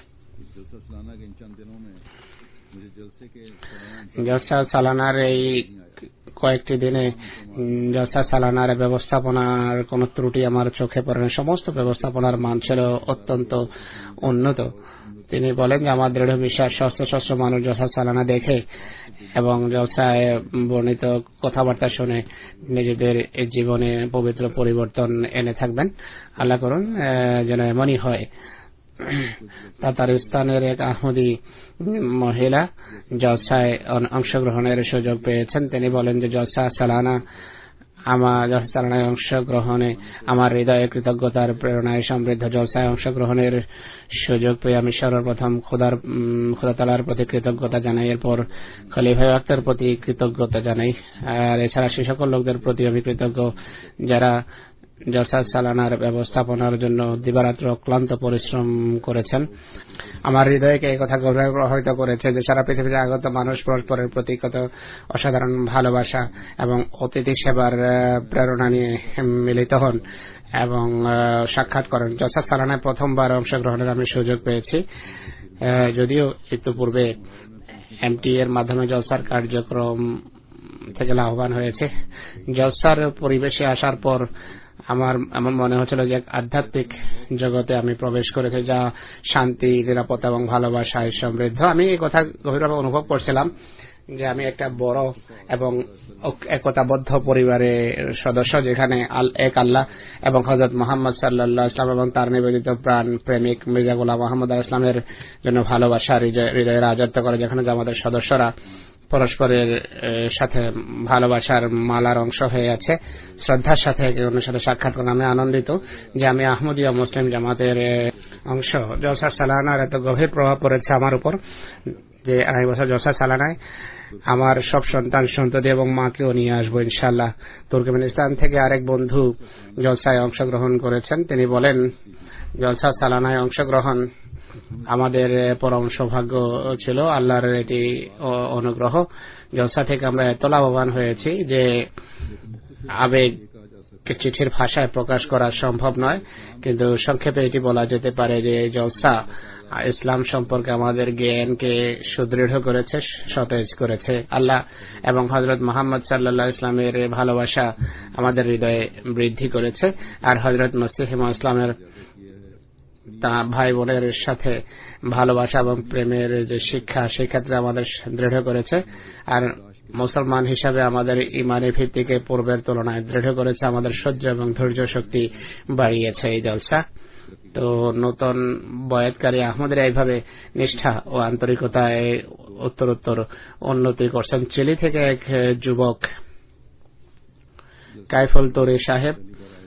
জলসা সালানার এই কয়েকটি দিনে জলসা সালানার ব্যবস্থাপনার কোন ত্রুটি আমার চোখে পড়ে না। সমস্ত ব্যবস্থাপনার মান ছিল অত্যন্ত উন্নত। তিনি বলেন যে আমার দৃঢ় বিশ্বাস সহস্র সহস্র মানুষ জলসা সালানা দেখে এবং জলসায় বর্ণিত কথাবার্তা শুনে নিজেদের জীবনে পবিত্র পরিবর্তন এনে থাকবেন। আল্লাহ করুন যেন এমনই হয়। তাতারিস্তানের এক আহমদি মহিলা জলসায় অংশগ্রহণের সুযোগ পেয়েছেন। তিনি বলেন যে জলসা সালানায় অংশগ্রহণে আমার হৃদয়ে কৃতজ্ঞতার প্রেরণায় সমৃদ্ধ। জলসায় অংশগ্রহণের সুযোগ পেয়ে আমি সর্বপ্রথম খোদা তাআলার প্রতি কৃতজ্ঞতা জানাই, এরপর খলিফা ওয়াক্তের প্রতি কৃতজ্ঞতা জানাই, আর এছাড়া সে সকল লোকদের প্রতি আমি কৃতজ্ঞ যারা জলসা সালানার ব্যবস্থাপনার জন্য দিবারাত্র ক্লান্ত পরিশ্রম করেছেন। আমার হৃদয়কে এই কথা গভীরভাবে প্রভাবিত করেছে যে সারা পৃথিবীতে আগত মানুষ পরস্পরের প্রতি কত অসাধারণ ভালোবাসা এবং অতিথি সেবার প্রেরণা নিয়ে মিলিত হন এবং সাক্ষাৎ করেন। জলসা সালানায় প্রথমবার অংশগ্রহণের আমি সুযোগ পেয়েছি, যদিও ইতিপূর্বে এমটি এর মাধ্যমে জলসার কার্যক্রম থেকে লাভবান হয়েছে। জলসার পরিবেশে আসার পর আমার এমন মনে হচ্ছিল যে আধ্যাত্মিক জগতে আমি প্রবেশ করেছি, যা শান্তি, নিরাপত্তা এবং ভালোবাসায় সমৃদ্ধ। আমি এই কথা গভীরভাবে অনুভব করছিলাম যে আমি একটা বড় এবং একতাবদ্ধ পরিবারের সদস্য, যেখানে এক আল্লাহ এবং হযরত মুহাম্মদ সাল্লাল্লাহু আলাইহি ওয়াসাল্লাম এবং তার নিবেদিত প্রাণ প্রেমিক মির্জা গোলাম মুহাম্মদ ইসলামের জন্য ভালোবাসা হৃদয়ে রাজত্ব করে, যেখানে আমাদের সদস্যরা পরস্পরের সাথে ভালোবাসার মালার অংশ হয়ে আছে, শ্রদ্ধার সাথে একে অন্যের সাথে সাক্ষাৎ করে। আমি আনন্দিত যে আমি আহমদিয়া মুসলিম জামাতের অংশ। জলসা সালানার এত গভীর প্রভাব পড়েছে আমার উপর যে আগামী বছর জলসা সালানায় আমার সব সন্তান সন্ততি এবং মাকেও নিয়ে আসবো ইনশাআল্লাহ। তুর্কমেনিস্তান থেকে আরেক বন্ধু জলসায় অংশগ্রহণ করেছেন। তিনি বলেন, জলসা সালানায় অংশগ্রহণ আমাদের পরম সৌভাগ্য ছিল, আল্লাহর এটি অনুগ্রহ। জলসা থেকে আমরা এত লাভবান হয়েছি যে আবেগ চিঠির ভাষায় প্রকাশ করা সম্ভব নয়, কিন্তু সংক্ষেপে এটি বলা যেতে পারে যে জলসা ইসলাম সম্পর্কে আমাদের জ্ঞানকে সুদৃঢ় করেছে, সতেজ করেছে। আল্লাহ এবং হযরত মুহাম্মদ সাল্লাল্লাহু আলাইহি ইসলামের ভালোবাসা আমাদের হৃদয়ে বৃদ্ধি করেছে, আর হযরত মসিহ ইসলামের তা ভাই বোনের সাথে ভালোবাসা এবং প্রেমের যে শিক্ষা, সেই ক্ষেত্রে আমাদের দৃঢ় করেছে। আর মুসলমান হিসাবে আমাদের ইমানি ভিত্তিকে পূর্বের তুলনায় দৃঢ় করেছে, আমাদের সহ্য এবং ধৈর্য শক্তি বাড়িয়েছে এই জলসা। তো নতুন বয়াতকারী আহমদের এইভাবে নিষ্ঠা ও আন্তরিকতায় উত্তরোত্তর উন্নতি করছেন। চিলি থেকে এক যুবক কাইফুল তরি সাহেব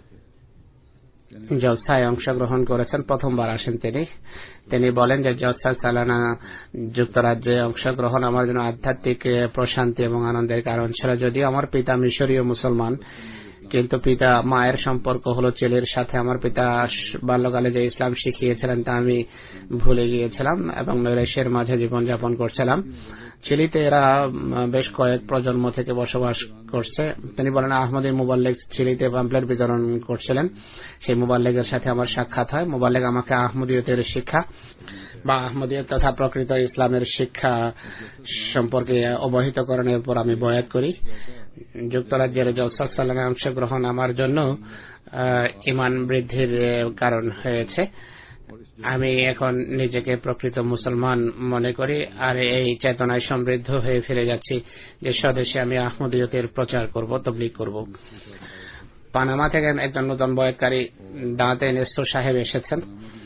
জলসায় অংশগ্রহণ করেছেন, প্রথমবার আসেন তিনি বলেন যে জলসা সালানা যুক্তরাজ্যে অংশগ্রহণ আমার জন্য আধ্যাত্মিক প্রশান্তি এবং আনন্দের কারণ ছিল। যদিও আমার পিতা মিশরীয় মুসলমান, কিন্তু পিতা মায়ের সম্পর্ক হলো চিলির সাথে। আমার পিতা বাল্যকালে যে ইসলাম শিখিয়েছিলেন তা আমি ভুলে গিয়েছিলাম এবং নৈরাশ্যের মাঝে জীবনযাপন করছিলাম। চিলিতে এরা বেশ কয়েক প্রজন্ম থেকে বসবাস করছে। তিনি বলেন, আহমদী মুবাল্লিগ চিলিতে পাম্পলেট বিতরণ করছিলেন। সেই মুবাল্লিগের সাথে আমার সাক্ষাৎ হয়। মুবাল্লিগ আমাকে আহমদীয়তের শিক্ষা বা আহমদীয়ত তথা প্রকৃত ইসলামের শিক্ষা সম্পর্কে অবহিতকরণের উপর আমি বয়াত করি। যুক্তরাজ্যের জলসা সালানায় অংশগ্রহণ আমার জন্য ঈমান বৃদ্ধির কারণ হয়েছে। আমি এখন নিজেকে প্রকৃত মুসলমান মনে করি, আর এই চেতনায় সমৃদ্ধ হয়ে ফিরে যাচ্ছি যে স্বদেশে আমি আহমদীয়তের প্রচার করব, তবলিগ করব। পানামা থেকে একজন নতুন বয়াতকারী দাঁতে নেস্তর সাহেব এসেছেন।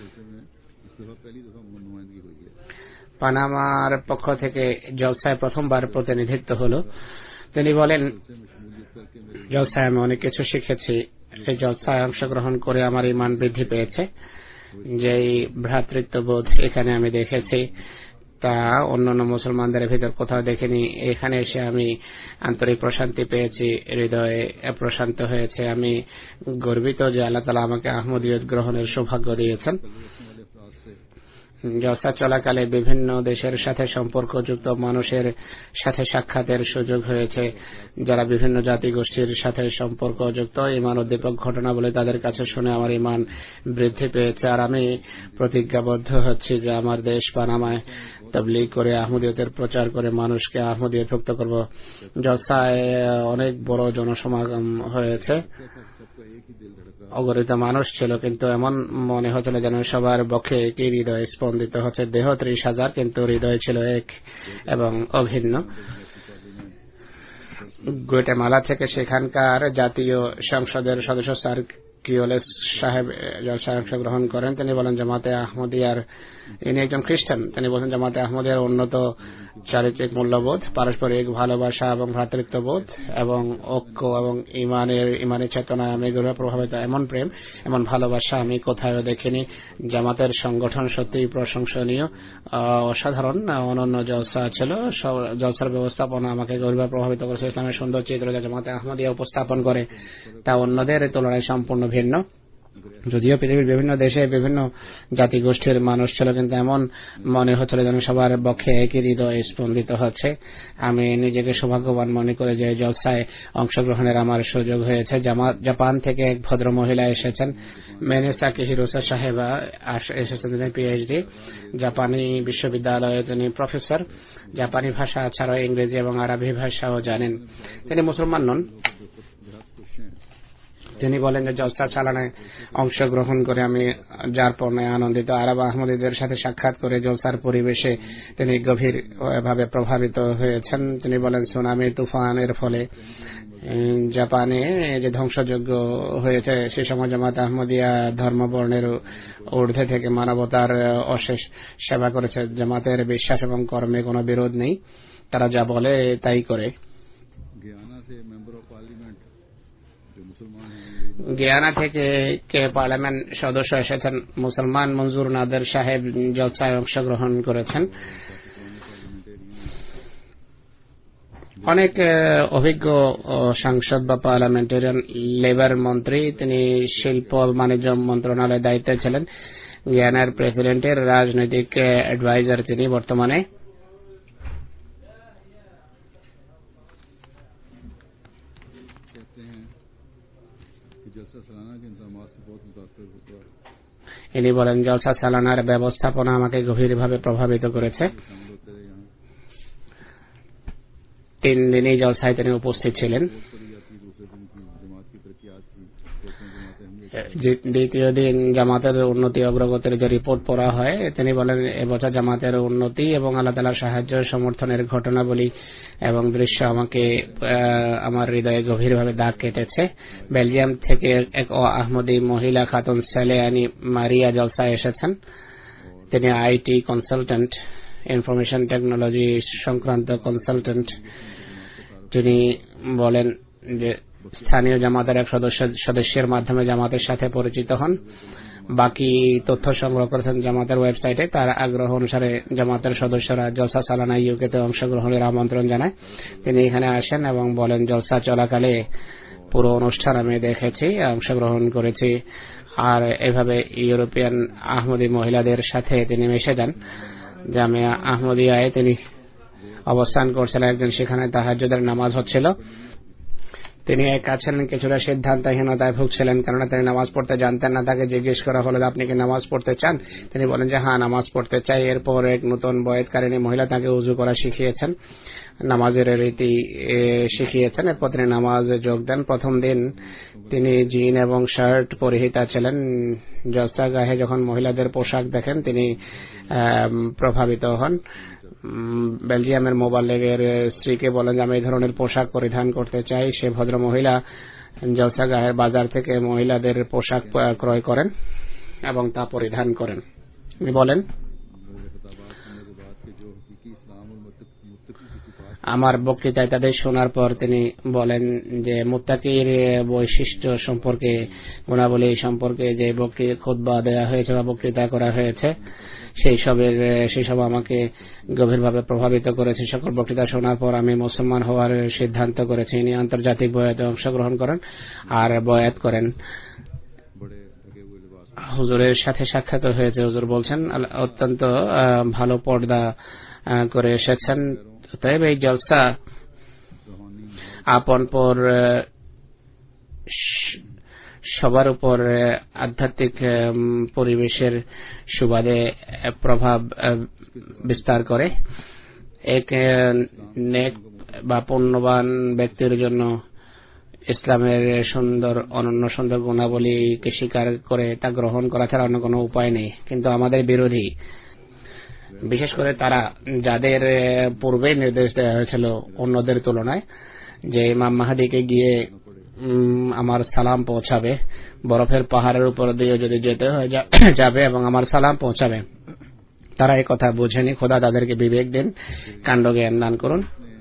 পানামার পক্ষ থেকে জলসায় প্রথমবার প্রতিনিধিত্ব হলো। তিনি বলেন, জলসায় আমি অনেক কিছু শিখেছি। এই জলসায় অংশগ্রহণ করে আমার ঈমান বৃদ্ধি পেয়েছে। যেই ভ্রাতৃত্ববোধ এখানে আমি দেখেছি তা অন্যান্য মুসলমানদের ভিতর কোথাও দেখিনি। এখানে এসে আমি আন্তরিক প্রশান্তি পেয়েছি, হৃদয়ে প্রশান্ত হয়েছে। আমি গর্বিত যে আল্লাহ তাআলা আমাকে আহমদীয়ত গ্রহণের সৌভাগ্য দিয়েছেন। জলসা চলাকালে বিভিন্ন দেশের সাথে সম্পর্কযুক্ত মানুষের সাথে সাক্ষাতের সুযোগ হয়েছে, যারা বিভিন্ন জাতিগোষ্ঠীর সাথে সম্পর্কযুক্ত। ঈমান উদ্দীপক ঘটনা বলে তাদের কাছে শুনে আমার ঈমান বৃদ্ধি পেয়েছে, আর আমি প্রতিজ্ঞাবদ্ধ হচ্ছি যে আমার দেশ পানামায় তাবলীগ করে আহমদীয়তের প্রচার করে মানুষকে আহমদীয়তভুক্ত করব। জলসায় অনেক বড় জনসমাগম হয়েছে, অগণিত মানুষ ছিল, কিন্তু এমন মনে হচ্ছিল যেন সবার বক্ষে একই হৃদয় স্পন্দিত হচ্ছে। দেহ 30,000, কিন্তু হৃদয় ছিল এক এবং অভিন্ন। গুয়াটেমালা থেকে সেখানকার জাতীয় সংসদের সদস্য স্যার কিওলেস সাহেব জলসায় অংশগ্রহণ করেন। তিনি বলেন, জামাতে আহমদিয়ার, ইনি একজন খ্রিস্টান, তিনি বলেন জামাতে আহমদিয়ার উন্নত চারিত্রিক মূল্যবোধ, পারস্পরিক ভালোবাসা এবং ভ্রাতৃত্ববোধ এবং ঐক্য এবং ইমানের চেতনায় আমি গভীরভাবে প্রভাবিত। এমন প্রেম, এমন ভালোবাসা আমি কোথাও দেখিনি। জামাতের সংগঠন সত্যিই প্রশংসনীয়, অসাধারণ। অনন্য জলসা ছিল। জলসার ব্যবস্থাপনা আমাকে গভীরভাবে প্রভাবিত করেছে। ইসলামের সুন্দর চিত্র যা জামাতে আহমদিয়া উপস্থাপন করে তা অন্যদের তুলনায় সম্পূর্ণ ভিন্ন। যদিও পৃথিবীর বিভিন্ন দেশে বিভিন্ন জাতিগোষ্ঠীর মানুষ ছিল, কিন্তু এমন মনে হচ্ছিল যেন সবার পক্ষে একই হৃদয় স্পন্দিত হচ্ছে। আমি নিজেকে সৌভাগ্যবান মনে করে যে জলসায় অংশগ্রহণের আমার সুযোগ হয়েছে। জাপান থেকে এক ভদ্র মহিলা এসেছেন, মেনেসাকি হিরোসা সাহেবা এসেছেন, তিনি পিএইচডি, জাপানি বিশ্ববিদ্যালয়ে তিনি প্রফেসর, জাপানি ভাষা ছাড়াও ইংরেজি এবং আরবি ভাষাও জানেন। তিনি মুসলমান নন। তিনি বলেন যে জলসা চালানায় অংশগ্রহণ করে আমি যার পূর্ণায় আনন্দিত। আরব আহমদীদের সাথে সাক্ষাৎ করে জলসার পরিবেশে তিনি গভীরভাবে প্রভাবিত হয়েছেন। তিনি বলেন সুনামি তুফানের ফলে জাপানে যে ধ্বংসযজ্ঞ হয়েছে সে সময় জামাত আহমদিয়া ধর্মবর্ণের ঊর্ধ্বে থেকে মানবতার অশেষ সেবা করেছে। জামাতের বিশ্বাস এবং কর্মে কোনো বিরোধ নেই, তারা যা বলে তাই করে। গিয়ানা থেকে কে পার্লামেন্ট সদস্য এসেছেন মুসলমান মঞ্জুর নাদের সাহেব জলসায় অংশগ্রহণ করেছেন। অনেক অভিজ্ঞ সাংসদ বা পার্লামেন্টারিয়ান, লেবার মন্ত্রী, তিনি শিল্প বাণিজ্য মন্ত্রণালয়ের দায়িত্বে ছিলেন। গিয়ানার প্রেসিডেন্টের রাজনৈতিক অ্যাডভাইজার তিনি বর্তমানে। ইনি বলেন জলসা চালানার ব্যবস্থাপনা আমাকে গভীরভাবে প্রভাবিত করেছে। 3 দিনই জলসায় তিনি উপস্থিত ছিলেন। দ্বিতীয় দিন জামাতের উন্নতি অগ্রগতির যে রিপোর্ট পড়া হয়, তিনি বলেন এবছর জামাতের উন্নতি এবং আল্লাহ তাআলার সাহায্য সমর্থনের ঘটনাবলী এবং দৃশ্য আমাকে আমার হৃদয়ে গভীরভাবে দাগ কেটেছে। বেলজিয়াম থেকে এক আহমদী মহিলা খাতুন সেলেয়ানি মারিয়া জলসায় এসেছেন। তিনি আইটি কনসালটেন্ট, ইনফরমেশন টেকনোলজি সংক্রান্ত কনসালটেন্ট। তিনি বলেন যে স্থানীয় জামাতের এক সদস্যের মাধ্যমে জামাতের সাথে পরিচিত হন। বাকি তথ্য সংগ্রহ করেছেন জামাতের ওয়েবসাইটে। তার আগ্রহ অনুসারে জামাতের সদস্যরা জলসা চালানা ইউকেতে অংশগ্রহণের আমন্ত্রণ জানায়। তিনি এখানে আসেন এবং বলেন জলসা চলাকালে পুরো অনুষ্ঠান আমি দেখেছি, অংশগ্রহণ করেছি। আর এভাবে ইউরোপিয়ান আহমদী মহিলাদের সাথে তিনি মিশে যান। জামিয়া আহমদিয়ায় তিনি অবস্থান করছিলেন। একদিন সেখানে তাহাজ্জুদের নামাজ হচ্ছিল। তিনি একা ছিলেন, কিছুটা সিদ্ধান্তহীনতায় ভুগছিলেন, কেননা তিনি নামাজ পড়তে জানতেন না। তাকে জিজ্ঞেস করা হলো আপনি কি নামাজ পড়তে চান? তিনি বলেন যে হ্যাঁ, নামাজ পড়তে চাই। এরপর এক নতুন বয়েতকারিণী মহিলা তাকে উজু করা শিখিয়েছেন, নামাজের রীতি শিখিয়েছেন। এরপর তিনি নামাজে যোগ দেন। প্রথম দিন তিনি জিন এবং শার্ট পরিহিতা ছিলেন। জলসাগাহে যখন মহিলাদের পোশাক দেখেন তিনি প্রভাবিত হন। বেলজিয়ামের মোবাল্লেগের স্ত্রীকে বলেন যে আমি এই ধরনের পোশাক পরিধান করতে চাই। সে ভদ্র মহিলা জলসাগাহের বাজার থেকে মহিলাদের পোশাক ক্রয় করেন এবং তা পরিধান করেন। তিনি বলেন আমার বক্তৃতায় তাদের শোনার পর তিনি বলেন যে মুত্তাকির বৈশিষ্ট্য সম্পর্কে, গুণাবলী সম্পর্কে যে খুতবা দেওয়া হয়েছে বা বক্তৃতা করা হয়েছে সেই সব আমাকে গভীরভাবে প্রভাবিত করেছে। সকল বক্তৃতা শোনার পর আমি মুসলমান হওয়ার সিদ্ধান্ত করেছি। ইনি আন্তর্জাতিক বয়াতে অংশগ্রহণ করেন আর বয়াত করেন। হুজুরের সাথে সাক্ষাৎ হয়েছে। হুজুর বলছেন অত্যন্ত ভালো পর্দা করে এসেছেন। তাই এই জলসা আপন পর সবার উপর আধ্যাত্মিক পরিবেশের সুবাদে প্রভাব বিস্তার করে। এক নেক বা পুণ্যবান ব্যক্তির জন্য ইসলামের অনন্য সুন্দর গুণাবলীকে স্বীকার করে তা গ্রহণ করা ছাড়া অন্য কোনো উপায় নেই। কিন্তু আমাদের বিরোধী, বিশেষ করে তারা যাদের পূর্বে নির্দেশ দেওয়া হয়েছিল অন্যদের তুলনায় যে ইমাম মাহদিকে গিয়ে আমার সালাম পৌঁছাবে, বরফের পাহাড়ের উপর দিয়ে যদি যেতে হয় যাবে এবং আমার সালাম পৌঁছাবে, তারা এই কথা বুঝেনি। খোদা তাদেরকে বিবেক দিন, কাণ্ড জ্ঞান দান করুন।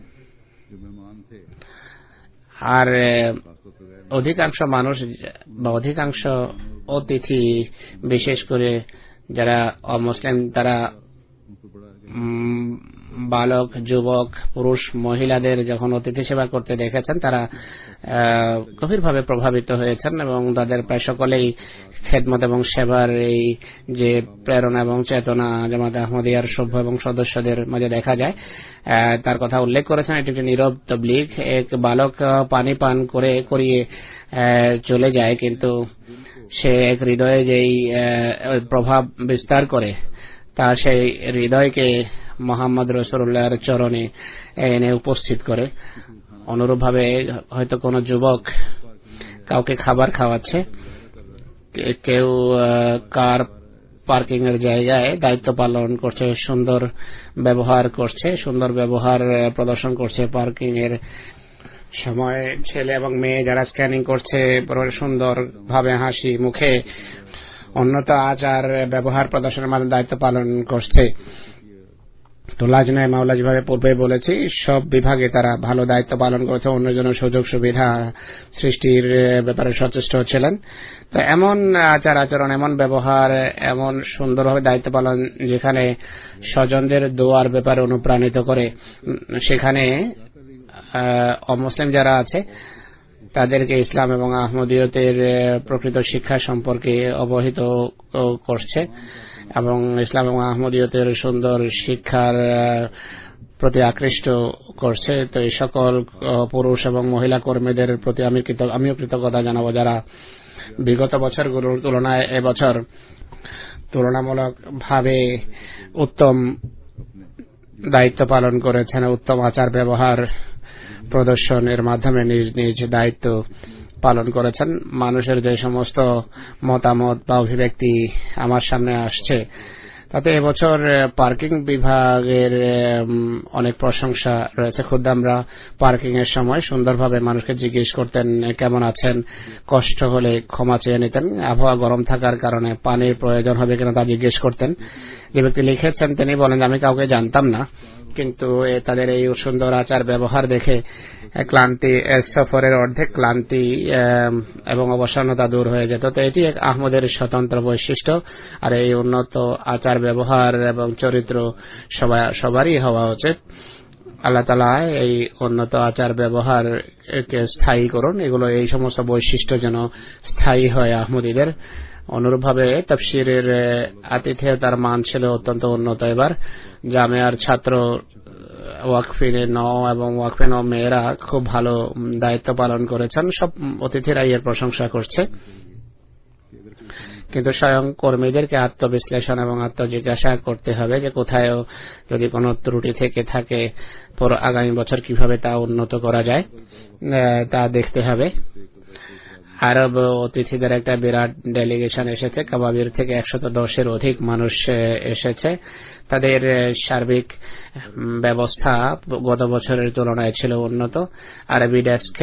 আর অধিকাংশ মানুষ বা অধিকাংশ অতিথি, বিশেষ করে যারা অমুসলিম, তারা বালক, যুবক, পুরুষ, মহিলাদের যখন অতিথি সেবা করতে দেখেছেন তারা গভীরভাবে প্রভাবিত হয়েছেন এবং তাদের প্রায় সকলেই খেদমত এবং সেবার এই যে প্রেরণা এবং চেতনা জামাত আহমদিয়ার সভ্য এবং সদস্যদের মাঝে দেখা যায় তার কথা উল্লেখ করেছেন। এটি একটি নীরব তাবলীগ। এক বালক পানি পান করিয়ে চলে যায়, কিন্তু সে এক হৃদয়ে যেই প্রভাব বিস্তার করে তা সেই হৃদয়কে মোহাম্মদ রাসূলুল্লাহর চরণে এনে উপস্থিত করে। অনুরূপভাবে হয়তো কোনো যুবক কাউকে খাবার খাওয়াচ্ছে, কেউ কার পার্কিং এর জায়গায় দায়িত্ব পালন করছে, সুন্দর ব্যবহার করছে, সুন্দর ব্যবহার প্রদর্শন করছে পার্কিং এর সময়। ছেলে এবং মেয়ে যারা স্ক্যানিং করছে সুন্দর ভাবে হাসি মুখে উন্নত আচার ব্যবহার প্রদর্শনের মাধ্যমে দায়িত্ব পালন করছে। তো লাজনায় মাওলা যেভাবে পূর্বে বলেছি সব বিভাগে তারা ভালো দায়িত্ব পালন করেছে, অন্যজনের সুযোগ সুবিধা সৃষ্টির ব্যাপারে সচেষ্ট ছিলেন। তো এমন আচার আচরণ, এমন ব্যবহার, এমন সুন্দরভাবে দায়িত্ব পালন যেখানে স্বজনদের দোয়ার ব্যাপারে অনুপ্রাণিত করে, সেখানে অমুসলিম যারা আছে তাদেরকে ইসলাম এবং আহমদিয়তের প্রকৃত শিক্ষা সম্পর্কে অবহিত করছে এবং ইসলাম এবং আহমদিয়তের সুন্দর শিক্ষার প্রতি আকৃষ্ট করছে। তো এই সকল পুরুষ এবং মহিলা কর্মীদের প্রতি আমিও কৃতজ্ঞতা জানাবো যারা বিগত বছরগুলোর তুলনায় এবছর তুলনামূলক ভাবে উত্তম দায়িত্ব পালন করেছেন, উত্তম আচার ব্যবহার প্রদর্শনের মাধ্যমে নিজ নিজ দায়িত্ব পালন করেছেন। মানুষের যে সমস্ত মতামত বা অভিব্যক্তি আমার সামনে আসছে তাতে এবছর পার্কিং বিভাগের অনেক প্রশংসা রয়েছে। খুদ আমরা পার্কিং এর সময় সুন্দরভাবে মানুষকে জিজ্ঞেস করতেন কেমন আছেন, কষ্ট হলে ক্ষমা চেয়ে নিতেন, আবহাওয়া গরম থাকার কারণে পানির প্রয়োজন হবে কিনা তা জিজ্ঞেস করতেন। যে ব্যক্তি লিখেছেন তিনি বলেন আমি কাউকে জানতাম না, কিন্তু তাদের এই সুন্দর আচার ব্যবহার দেখে ক্লান্তি, সফরের অর্ধেক ক্লান্তি এবং অবসন্নতা দূর হয়ে যেত। তো এটি এক আহমদের স্বতন্ত্র বৈশিষ্ট্য, আর এই উন্নত আচার ব্যবহার এবং চরিত্র সবারই হওয়া উচিত। আল্লাহ তাআলা এই উন্নত আচার ব্যবহারকে স্থায়ী করুন, এগুলো এই সমস্ত বৈশিষ্ট্য যেন স্থায়ী হয় আহমদীদের। অনুরূপভাবে তাফসীরের আতিথেয়তার মান ছিল অত্যন্ত উন্নত। এবার জামিয়ার ছাত্র ওয়াকফিনে এবং ওয়াকফিন মেয়েরা খুব ভালো দায়িত্ব পালন করেছেন, সব অতিথিরা এর প্রশংসা করছে। কিন্তু স্বয়ং কর্মীদেরকে আত্মবিশ্লেষণ এবং আত্মজিজ্ঞাসা করতে হবে যে কোথায় যদি কোনো ত্রুটি থেকে থাকে আগামী বছর কিভাবে তা উন্নত করা যায় তা দেখতে হবে। আরব অতিথিদের একটা বিরাট ডেলিগেশন এসেছে, কাবাবির থেকে 110-এর অধিক মানুষ এসেছে। তাদের সার্বিক ব্যবস্থা গত বছরের তুলনায় ছিল উন্নত। আরবি ডেস্ক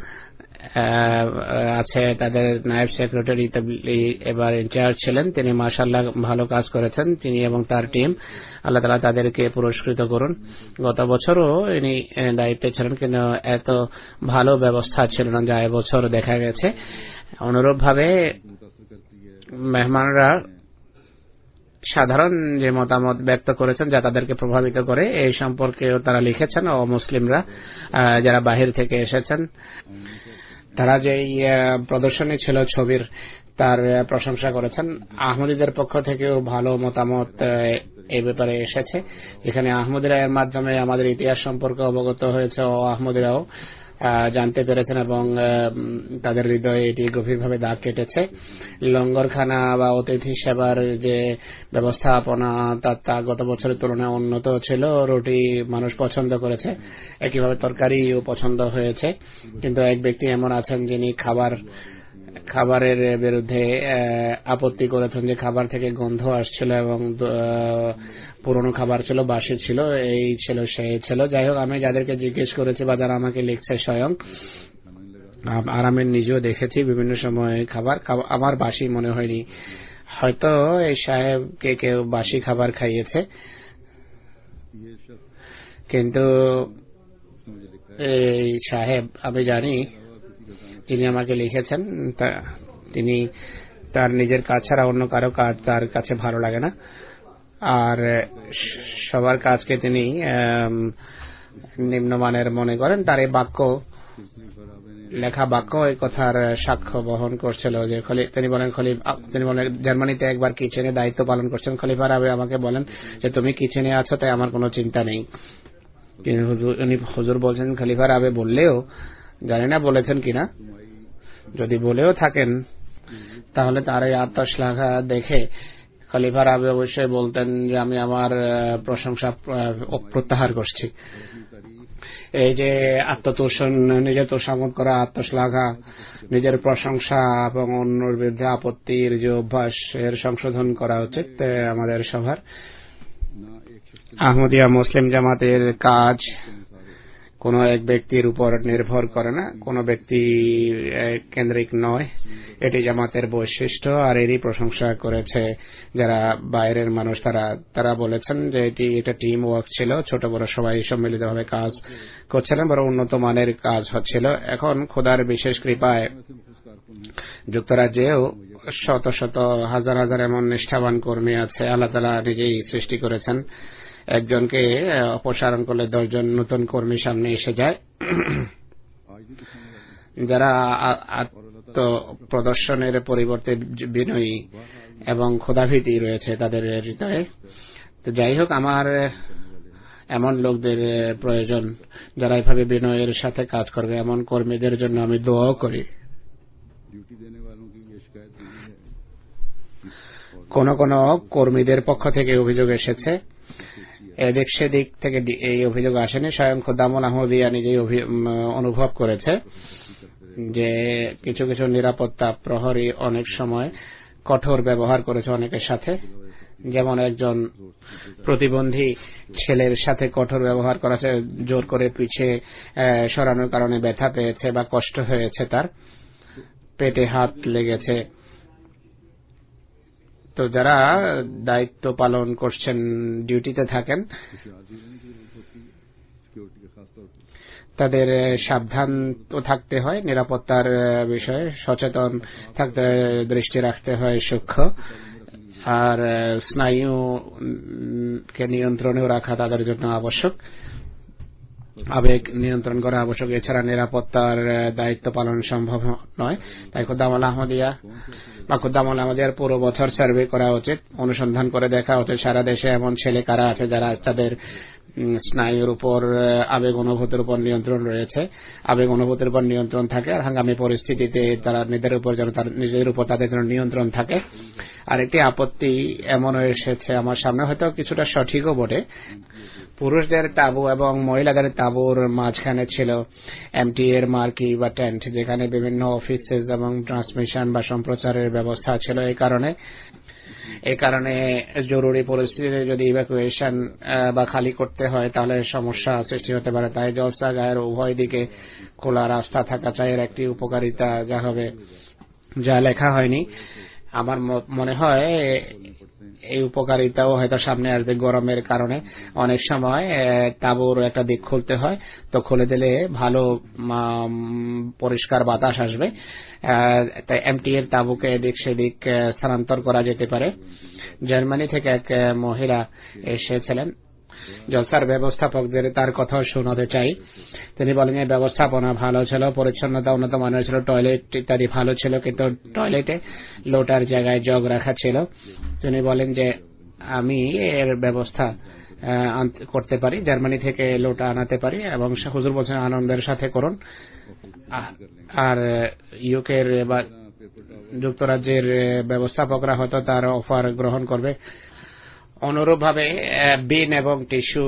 আছে, তাদের নায়েব সেক্রেটারি এবার ইনচার্জ ছিলেন, তিনি মাশাআল্লাহ ভালো কাজ করেছেন, তিনি এবং তার টিম। আল্লাহ তাআলা তাদেরকে পুরস্কৃত করুন। গত বছরও ইনি দায়িত্বে ছিলেন, কিন্তু এত ভালো ব্যবস্থা ছিল না যা এবছর দেখা গেছে। অনুরূপভাবে মেহমানরা সাধারণ যে মতামত ব্যক্ত করেছেন যা তাদেরকে প্রভাবিত করে এই সম্পর্কেও তারা লিখেছেন। ও মুসলিমরা যারা বাহির থেকে এসেছেন তারা যে প্রদর্শনী ছিল ছবির তার প্রশংসা করেছেন। আহমদীদের পক্ষ থেকেও ভালো মতামত এই ব্যাপারে এসেছে, যেখানে আহমদীরা এর মাধ্যমে আমাদের ইতিহাস সম্পর্কে অবগত হয়েছে ও আহমদীরাও জানতে পেরেছেন এবং তাদের হৃদয়ে এটি গভীরভাবে দাগ কেটেছে। লঙ্গরখানা বা অতিথি সেবার যে ব্যবস্থাপনা তা গত বছরের তুলনায় উন্নত ছিল। রুটি মানুষ পছন্দ করেছে, একইভাবে তরকারিও পছন্দ হয়েছে। কিন্তু এক ব্যক্তি এমন আছেন যিনি খাবারের বিরুদ্ধে আপত্তি করেছেন যে খাবার থেকে গন্ধ আসছিল এবং পুরনো খাবার ছিল, বাসি ছিল, এই ছিল সেই ছিল। যাই হোক, আমি যাদেরকে জিজ্ঞেস করেছি বা যারা আমাকে লিখছে স্বয়ং, আর আমি নিজেও দেখেছি বিভিন্ন সময় খাবার আমার বাসি মনে হয়নি। হয়তো এই সাহেবকে কেউ বাসি খাবার খাইয়েছে, কিন্তু এই সাহেব আমি জানি তিনি আমাকে লিখেছেন তিনি তার নিজের কাজ ছাড়া অন্য কারো কাজ তার কাছে ভালো লাগে না। আর সবার কাজকে তিনি নিম্নমানের মনে করেন। তার এই বাক্য, লেখা বাক্য এই কথার সাক্ষ্য বহন করছিল যে তিনি বলেন জার্মানিতে একবার কিচেনে দায়িত্ব পালন করছেন। খলিফা রাবে আমাকে বলেন যে তুমি কিচেনে আছো, তাই আমার কোনো চিন্তা নেই। হুজুর বলছেন খলিফা রাবে বললেও, জানি না বলেছেন কিনা, যদি বলেও থাকেন তাহলে তার এই আত্মশ্লাঘা দেখে খলিফা রাবে অবশ্যই বলতেন যে আমি আমার প্রশংসা প্রত্যাহার করছি। এই যে আত্মতোষণ, নিজের তোষামত করা, আত্মশ্লাঘা, নিজের প্রশংসা এবং অন্যের বিরুদ্ধে আপত্তির যে অভ্যাস, এর সংশোধন করা উচিত আমাদের সবার। আহমদিয়া মুসলিম জামাতের কাজ কোনো এক ব্যক্তির উপর নির্ভর করে না, কোনো ব্যক্তি কেন্দ্রিক নয়। এটি জামাতের বৈশিষ্ট্য, আর এরই প্রশংসা করেছে যারা বাইরের মানুষ। তারা বলেছেন যে এটা টিম ওয়ার্ক ছিল, ছোট বড় সবাই সম্মিলিতভাবে কাজ করছিলেন, বড় উন্নত মানের কাজ হচ্ছিল। এখন খোদার বিশেষ কৃপায় যুক্তরাজ্যেও শত শত হাজার হাজার এমন নিষ্ঠাবান কর্মী আছে। আল্লাহ তাআলা নিজেই সৃষ্টি করেছেন। একজনকে অপসারণ করলে 10 জন নতুন কর্মী সামনে এসে যায়, যারা আত্মপ্রদর্শনের পরিবর্তে বিনয়ী এবং খোদাভীতি রয়েছে তাদের হৃদয়ে। তো যাই হোক, আমার এমন লোকদের প্রয়োজন যারা এভাবে বিনয়ের সাথে কাজ করবে। এমন কর্মীদের জন্য আমি দোয়াও করি। কোন কোন কর্মীদের পক্ষ থেকে অভিযোগ এসেছে, এদিক সেদিক থেকে এই অভিযোগ আসেনি, স্বয়ং খোদামুল আহমদিয়া নিজেই অনুভব করেছে যে কিছু কিছু নিরাপত্তা প্রহরী অনেক সময় কঠোর ব্যবহার করেছে অনেকের সাথে। যেমন একজন প্রতিবন্ধী ছেলের সাথে কঠোর ব্যবহার করেছে, জোর করে পিছে সরানোর কারণে ব্যথা পেয়েছে বা কষ্ট হয়েছে, তার পেটে হাত লেগেছে। তো যারা দায়িত্ব পালন করছেন, ডিউটিতে থাকেন, তাদের সাবধান তো থাকতে হয়, নিরাপত্তার বিষয়ে সচেতন থাকতে, দৃষ্টি রাখতে হয় সূক্ষ্ম। আর স্নায়ুকে নিয়ন্ত্রণেও রাখা তাদের জন্য আবশ্যক, আবেগ নিয়ন্ত্রণ করা আবশ্যক। এছাড়া নিরাপত্তার দায়িত্ব পালন সম্ভব নয়। তাই খোদামুল আহমদিয়ার পুরো বছর সার্ভে করা উচিত, অনুসন্ধান করে দেখা উচিত সারা দেশে এমন ছেলে কারা আছে যারা তাদের স্নায়ুর উপর, আবেগ অনুভূতির উপর নিয়ন্ত্রণ রয়েছে, আবেগ অনুভূতির উপর নিয়ন্ত্রণ থাকে, আর আগামী পরিস্থিতিতে তারা নিজেদের উপর তাদের জন্য নিয়ন্ত্রণ থাকে। আর একটি আপত্তি এমন এসেছে আমার সামনে, হয়তো কিছুটা সঠিকও বটে। পুরুষদের তাঁবু এবং মহিলাদের তাঁবুর মাঝখানে ছিল এমটি এর মার্কি বা টেন্ট, যেখানে বিভিন্ন অফিসেস এবং ট্রান্সমিশন বা সম্প্রচারের ব্যবস্থা ছিল। এই কারণে জরুরি পরিস্থিতিতে যদি ইভ্যাকুয়েশন বা খালি করতে হয় তাহলে সমস্যা সৃষ্টি হতে পারে। তাই জলসা গায়ের উভয় দিকে খোলা রাস্তা থাকা চাই। এর একটি উপকারিতা যা হবে, যা লেখা হয়নি, আমার মনে হয় এই উপকারিতাও হয়তো সামনে আসবে। গরমের কারণে অনেক সময় তাঁবুর একটা দিক খুলতে হয়, তো খুলে দিলে ভালো পরিষ্কার বাতাস আসবে। তাই এমটি এর তাঁবুকে এদিক সেদিক স্থানান্তর করা যেতে পারে। জার্মানি থেকে এক মহিলা এসেছিলেন, জলসার ব্যবস্থাপকদের তার কথাও শোনাতে চাই। তিনি বলেন যে ব্যবস্থাপনা ভালো ছিল, পরিচ্ছন্নতা উন্নত মানের ছিল, টয়লেট ইত্যাদি ভালো ছিল, কিন্তু টয়লেটে লোটার জায়গায় জগ রাখা ছিল। তিনি বলেন যে আমি এর ব্যবস্থা করতে পারি, জার্মানি থেকে লোটা আনাতে পারি, এবং হুজুর বলছেন আনন্দের সাথে করুন। আর ইউকের বা যুক্তরাজ্যের ব্যবস্থাপকরা হয়তো তার অফার গ্রহণ করবে। অনুরূপভাবে বিন এবং টিস্যু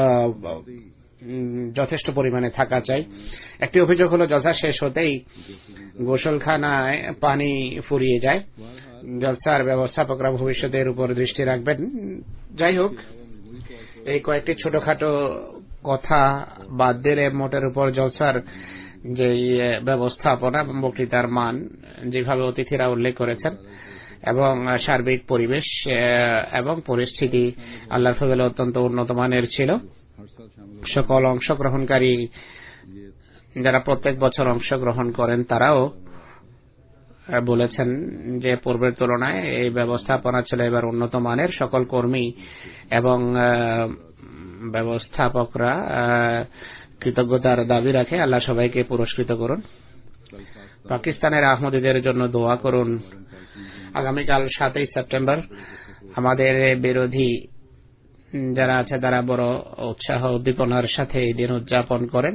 যথেষ্ট পরিমাণে থাকা চাই। একটি অভিযোগ হলো জলসা শেষ হতেই গোসলখানায় পানি ফুরিয়ে যায়। জলসার ব্যবস্থাপকরা ভবিষ্যতের উপর দৃষ্টি রাখবেন। যাই হোক, এই কয়েকটি ছোটখাটো কথা বাদ দিলে মোটের উপর জলসার যে ব্যবস্থাপনা এবং বক্তৃতার মান, যেভাবে অতিথিরা উল্লেখ করেছেন, এবং সার্বিক পরিবেশ এবং পরিস্থিতি আল্লাহর ফজলে অত্যন্ত উন্নত মানের ছিল। সকল অংশগ্রহণকারী যারা প্রত্যেক বছর অংশগ্রহণ করেন তারাও বলেছেন যে পূর্বের তুলনায় এই ব্যবস্থাপনা ছিল এবার উন্নত মানের। সকল কর্মী এবং ব্যবস্থাপকরা কৃতজ্ঞতার দাবি রাখে। আল্লাহ সবাইকে পুরস্কৃত করুন। পাকিস্তানের আহমদীদের জন্য দোয়া করুন। আগামীকাল 7 সেপ্টেম্বর আমাদের বিরোধী যারা আছে তারা বড় উৎসাহ উদ্দীপনার সাথে এই দিন উদযাপন করেন।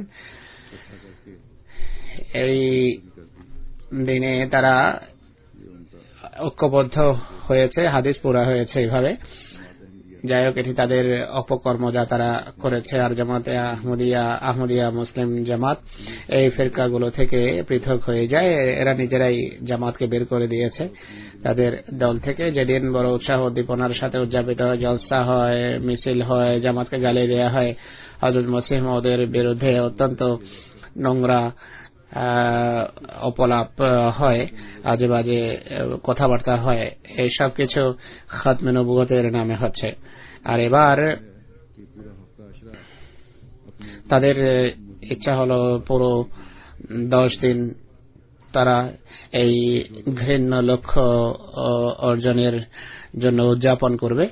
এই দিনে তারা ঐক্যবদ্ধ হয়েছে, হাদিস পুরা হয়েছে এইভাবে। যাই হোক, এটি তাদের অপকর্ম যা তারা করেছে। আর জামাতে আহমদিয়া মুসলিম জামাত এই ফিরকাগুলো থেকে পৃথক হয়ে যায়। এরা নিজেরাই জামাতকে বের করে দিয়েছে তাদের দল থেকে। যেদিন বড় উৎসাহ উদ্দীপনার সাথে উদযাপিত হয়, জলসা হয়, মিছিল হয়, জামাতকে গালি দেওয়া হয়, হযরত মসিহ মাউদের বিরুদ্ধে অত্যন্ত নোংরা অপলাপ হয়, আজে বাজে কথাবার্তা হয়, এই সব কিছু খাতমে নবুয়তের নামে হচ্ছে। আর এবার তাদের ইচ্ছা হলো পুরো 10 দিন তারা এই ঘৃণ্য লক্ষ্য অর্জনের জন্য উদযাপন করবে।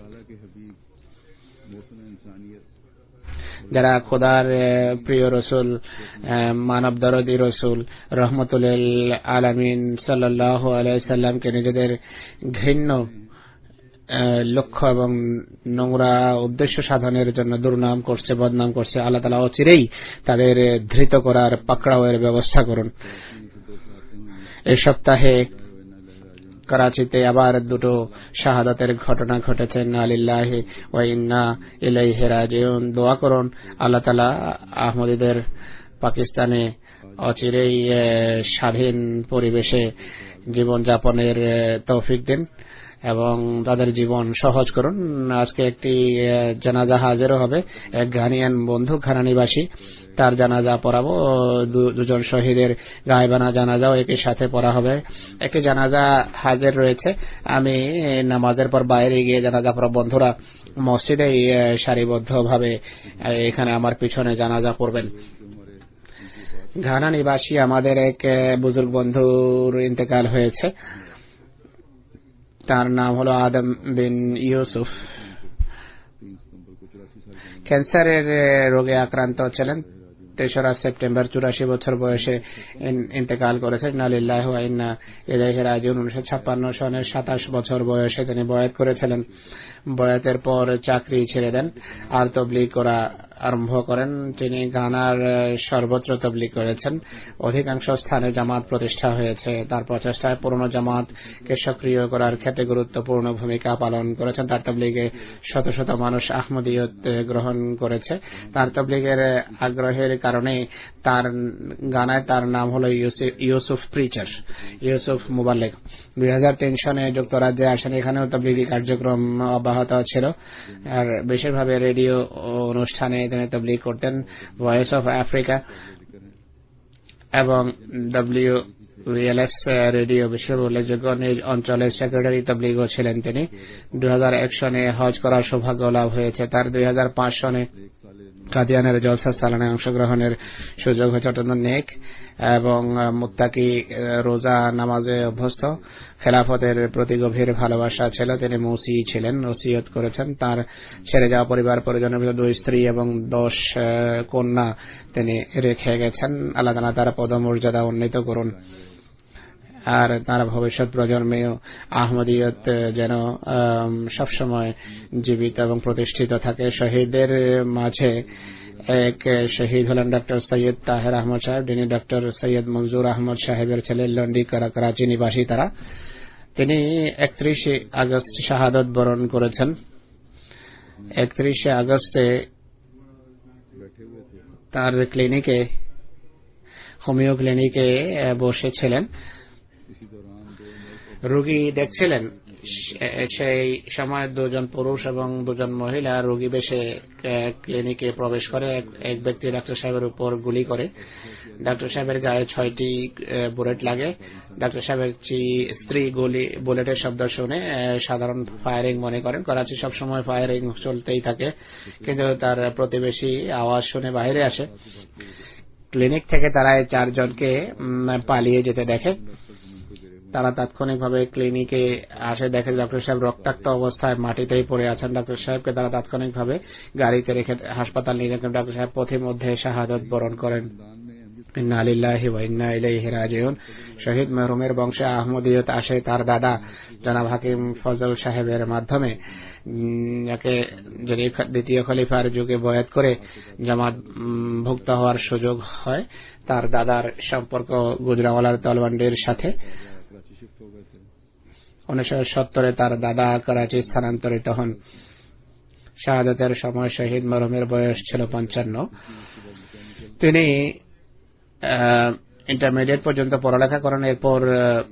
যারা খোদার প্রিয় রসুল, মানব দরদী রসুল রহমতুল আলামিন সাল্লাল্লাহু আলাইহি সাল্লামকে নিজেদের ঘৃণ্য লক্ষ্য এবং নোংরা উদ্দেশ্য সাধনের জন্য দুর্নাম করছে, বদনাম করছে, আল্লাহ তাআলা অচিরেই তাদের ধৃত করার পাকড়াওয়ের ব্যবস্থা করুন। এই সপ্তাহে করাচিতে আবার দুটো শাহাদাতের ঘটনা ঘটেছে। ইন্না লিল্লাহি ওয়া ইন্না ইলাইহি রাজিউন। দোয়া করুন আল্লাহ তাআলা আহমদীদের পাকিস্তানে অচিরেই স্বাধীন পরিবেশে জীবন যাপনের তৌফিক দিন এবং তাদের জীবন সহজ করুন। আজকে একটি জানাজা হাজিরও হবে। এক ঘানিয়ান বন্ধু, ঘানা নিবাসী, তার জানাজা পড়াবো। দুজন শহীদের গায়েবানা জানাজাও একই সাথে পড়া হবে। একটি জানাজা হাজির রয়েছে। আমি নামাজের পর বাইরে গিয়ে জানাজা পড়া, বন্ধুরা মসজিদে সারিবদ্ধভাবে এখানে আমার পিছনে জানাজা পড়বেন। ঘানা নিবাসী আমাদের এক বুজুর্গ বন্ধুর ইন্তেকাল হয়েছে। তার নাম হলো আদম বিন ইউসুফ। ক্যান্সারের রোগে আক্রান্ত ছিলেন। 3রা সেপ্টেম্বর 84 বছর বয়সে ইন্তেকাল করেছেন। ইন্না লিল্লাহি ওয়া ইন্না ইলাইহি রাজিউন। 1956 সনের 27 বছর বয়সে তিনি বয়াত করেছিলেন। বয়াতের পর চাকরি ছেড়ে দেন আর তবলিগ করা আরম্ভ করেন। তিনি গানার সর্বত্র তবলিগ করেছেন। অধিকাংশ স্থানে জামাত প্রতিষ্ঠা হয়েছে। তার প্রচেষ্টায় পুরনো জামাতকে সক্রিয় করার ক্ষেত্রে গুরুত্বপূর্ণ ভূমিকা পালন করেছেন। তার তবলিগে শত শত মানুষ আহমদিয়ত গ্রহণ করেছে। তার তবলিগের আগ্রহের কারণে তার গানায় তার নাম হলো ইউসুফ প্রিচার, ইউসুফ মুবাল্লিগ। 2003 সনে যুক্তরাজ্যে আসেন। এখানেও তবলিগি কার্যক্রম অব্যাহত ছিল। আর বেশিরভাবে রেডিও অনুষ্ঠানে তিনি তবলিগ করতেন। ভয়েস অফ আফ্রিকা এবং WLS রেডিও বিশ্ব উল্লেখযোগ্য। নিজ অঞ্চলের সেক্রেটারি তবলিগও ছিলেন তিনি। 2001 সনে হজ করার সৌভাগ্য লাভ হয়েছে তার। 2005 সনে কাদিয়ানের জলসা সালানায় অংশগ্রহণের সুযোগ হয়েছে। অত্যন্ত নেক এবং মুত্তাকি, রোজা নামাজে অভ্যস্ত। খেলাফতের প্রতি গভীর ভালোবাসা ছিল। তিনি মুসি ছিলেন, ওসিয়ত করেছেন। তার ছেড়ে যাওয়া পরিবার পরিজনের ভিতরে 2 স্ত্রী এবং 10 কন্যা তিনি রেখে গেছেন। আল্লাহ তাআলা তার পদমর্যাদা উন্নীত করুন। আর তার ভবিষ্যৎ প্রজন্মেও আহমদিয়ত যেন সবসময় জীবিত এবং প্রতিষ্ঠিত থাকে। শহীদদের মাঝে এক শহীদ হলেন ডক্টর সৈয়দ তাহের আহমদ সাহেব, যিনি ডক্টর সৈয়দ মনজুর আহমদ সাহেবের ছেলে, লন্ডি করাচি নিবাসী তারা। তিনি 31 আগস্ট শাহাদত বরণ করেছেন। 31 আগস্টে তার ক্লিনিকে, হোমিও ক্লিনিকে বসেছিলেন, রোগী দেখছিলেন। সেই সময় 2 জন পুরুষ এবং 2 জন মহিলা রোগী বেশে ক্লিনিকে প্রবেশ করে। এক ব্যক্তি ডাক্তার সাহেবের উপর গুলি করে। ডাক্তার সাহেবের গায়ে 6টি বুলেট লাগে। ডাক্তার সাহেবের স্ত্রী বুলেটের শব্দ শুনে সাধারণ ফায়ারিং মনে করেন। করাচি সবসময় ফায়ারিং চলতেই থাকে, কিন্তু তার প্রতিবেশী আওয়াজ শুনে বাইরে আসে। ক্লিনিক থেকে তারা 4 জনকে পালিয়ে যেতে দেখে। তারা তাৎক্ষণিকভাবে ক্লিনিকে আসে, দেখে ডক্টর সাহেব রক্তাক্ত অবস্থায় মাটিতেই পড়ে আছেন। ডক্টর সাহেবকে তারা তাৎক্ষণিকভাবে গাড়িতে রেখে হাসপাতাল নিয়ে যান। ডক্টর সাহেব পথিমধ্যে শাহাদত বরণ করেন। ইন্না লিল্লাহি ওয়া ইন্না ইলাইহি রাজিউন। শহীদ মরহুমের বংশে আহমদিয়ত আসে তার দাদা জনাব হাকিম ফজল সাহেবের মাধ্যমে, যাকে যিনি দ্বিতীয় খলিফার যুগে বয়াত করে জামাত ভুক্ত হওয়ার সুযোগ হয়। তার দাদার সম্পর্ক গুজরাওয়ালার তলওয়ান্ডির সাথে। 1970 তার দাদা করাচি স্থানান্তরিত হন। শাহাদাতের সময় শহীদ মরহুমের বয়স ছিল 55। তিনি ইন্টারমিডিয়েট পর্যন্ত পড়ালেখা করেন। এরপর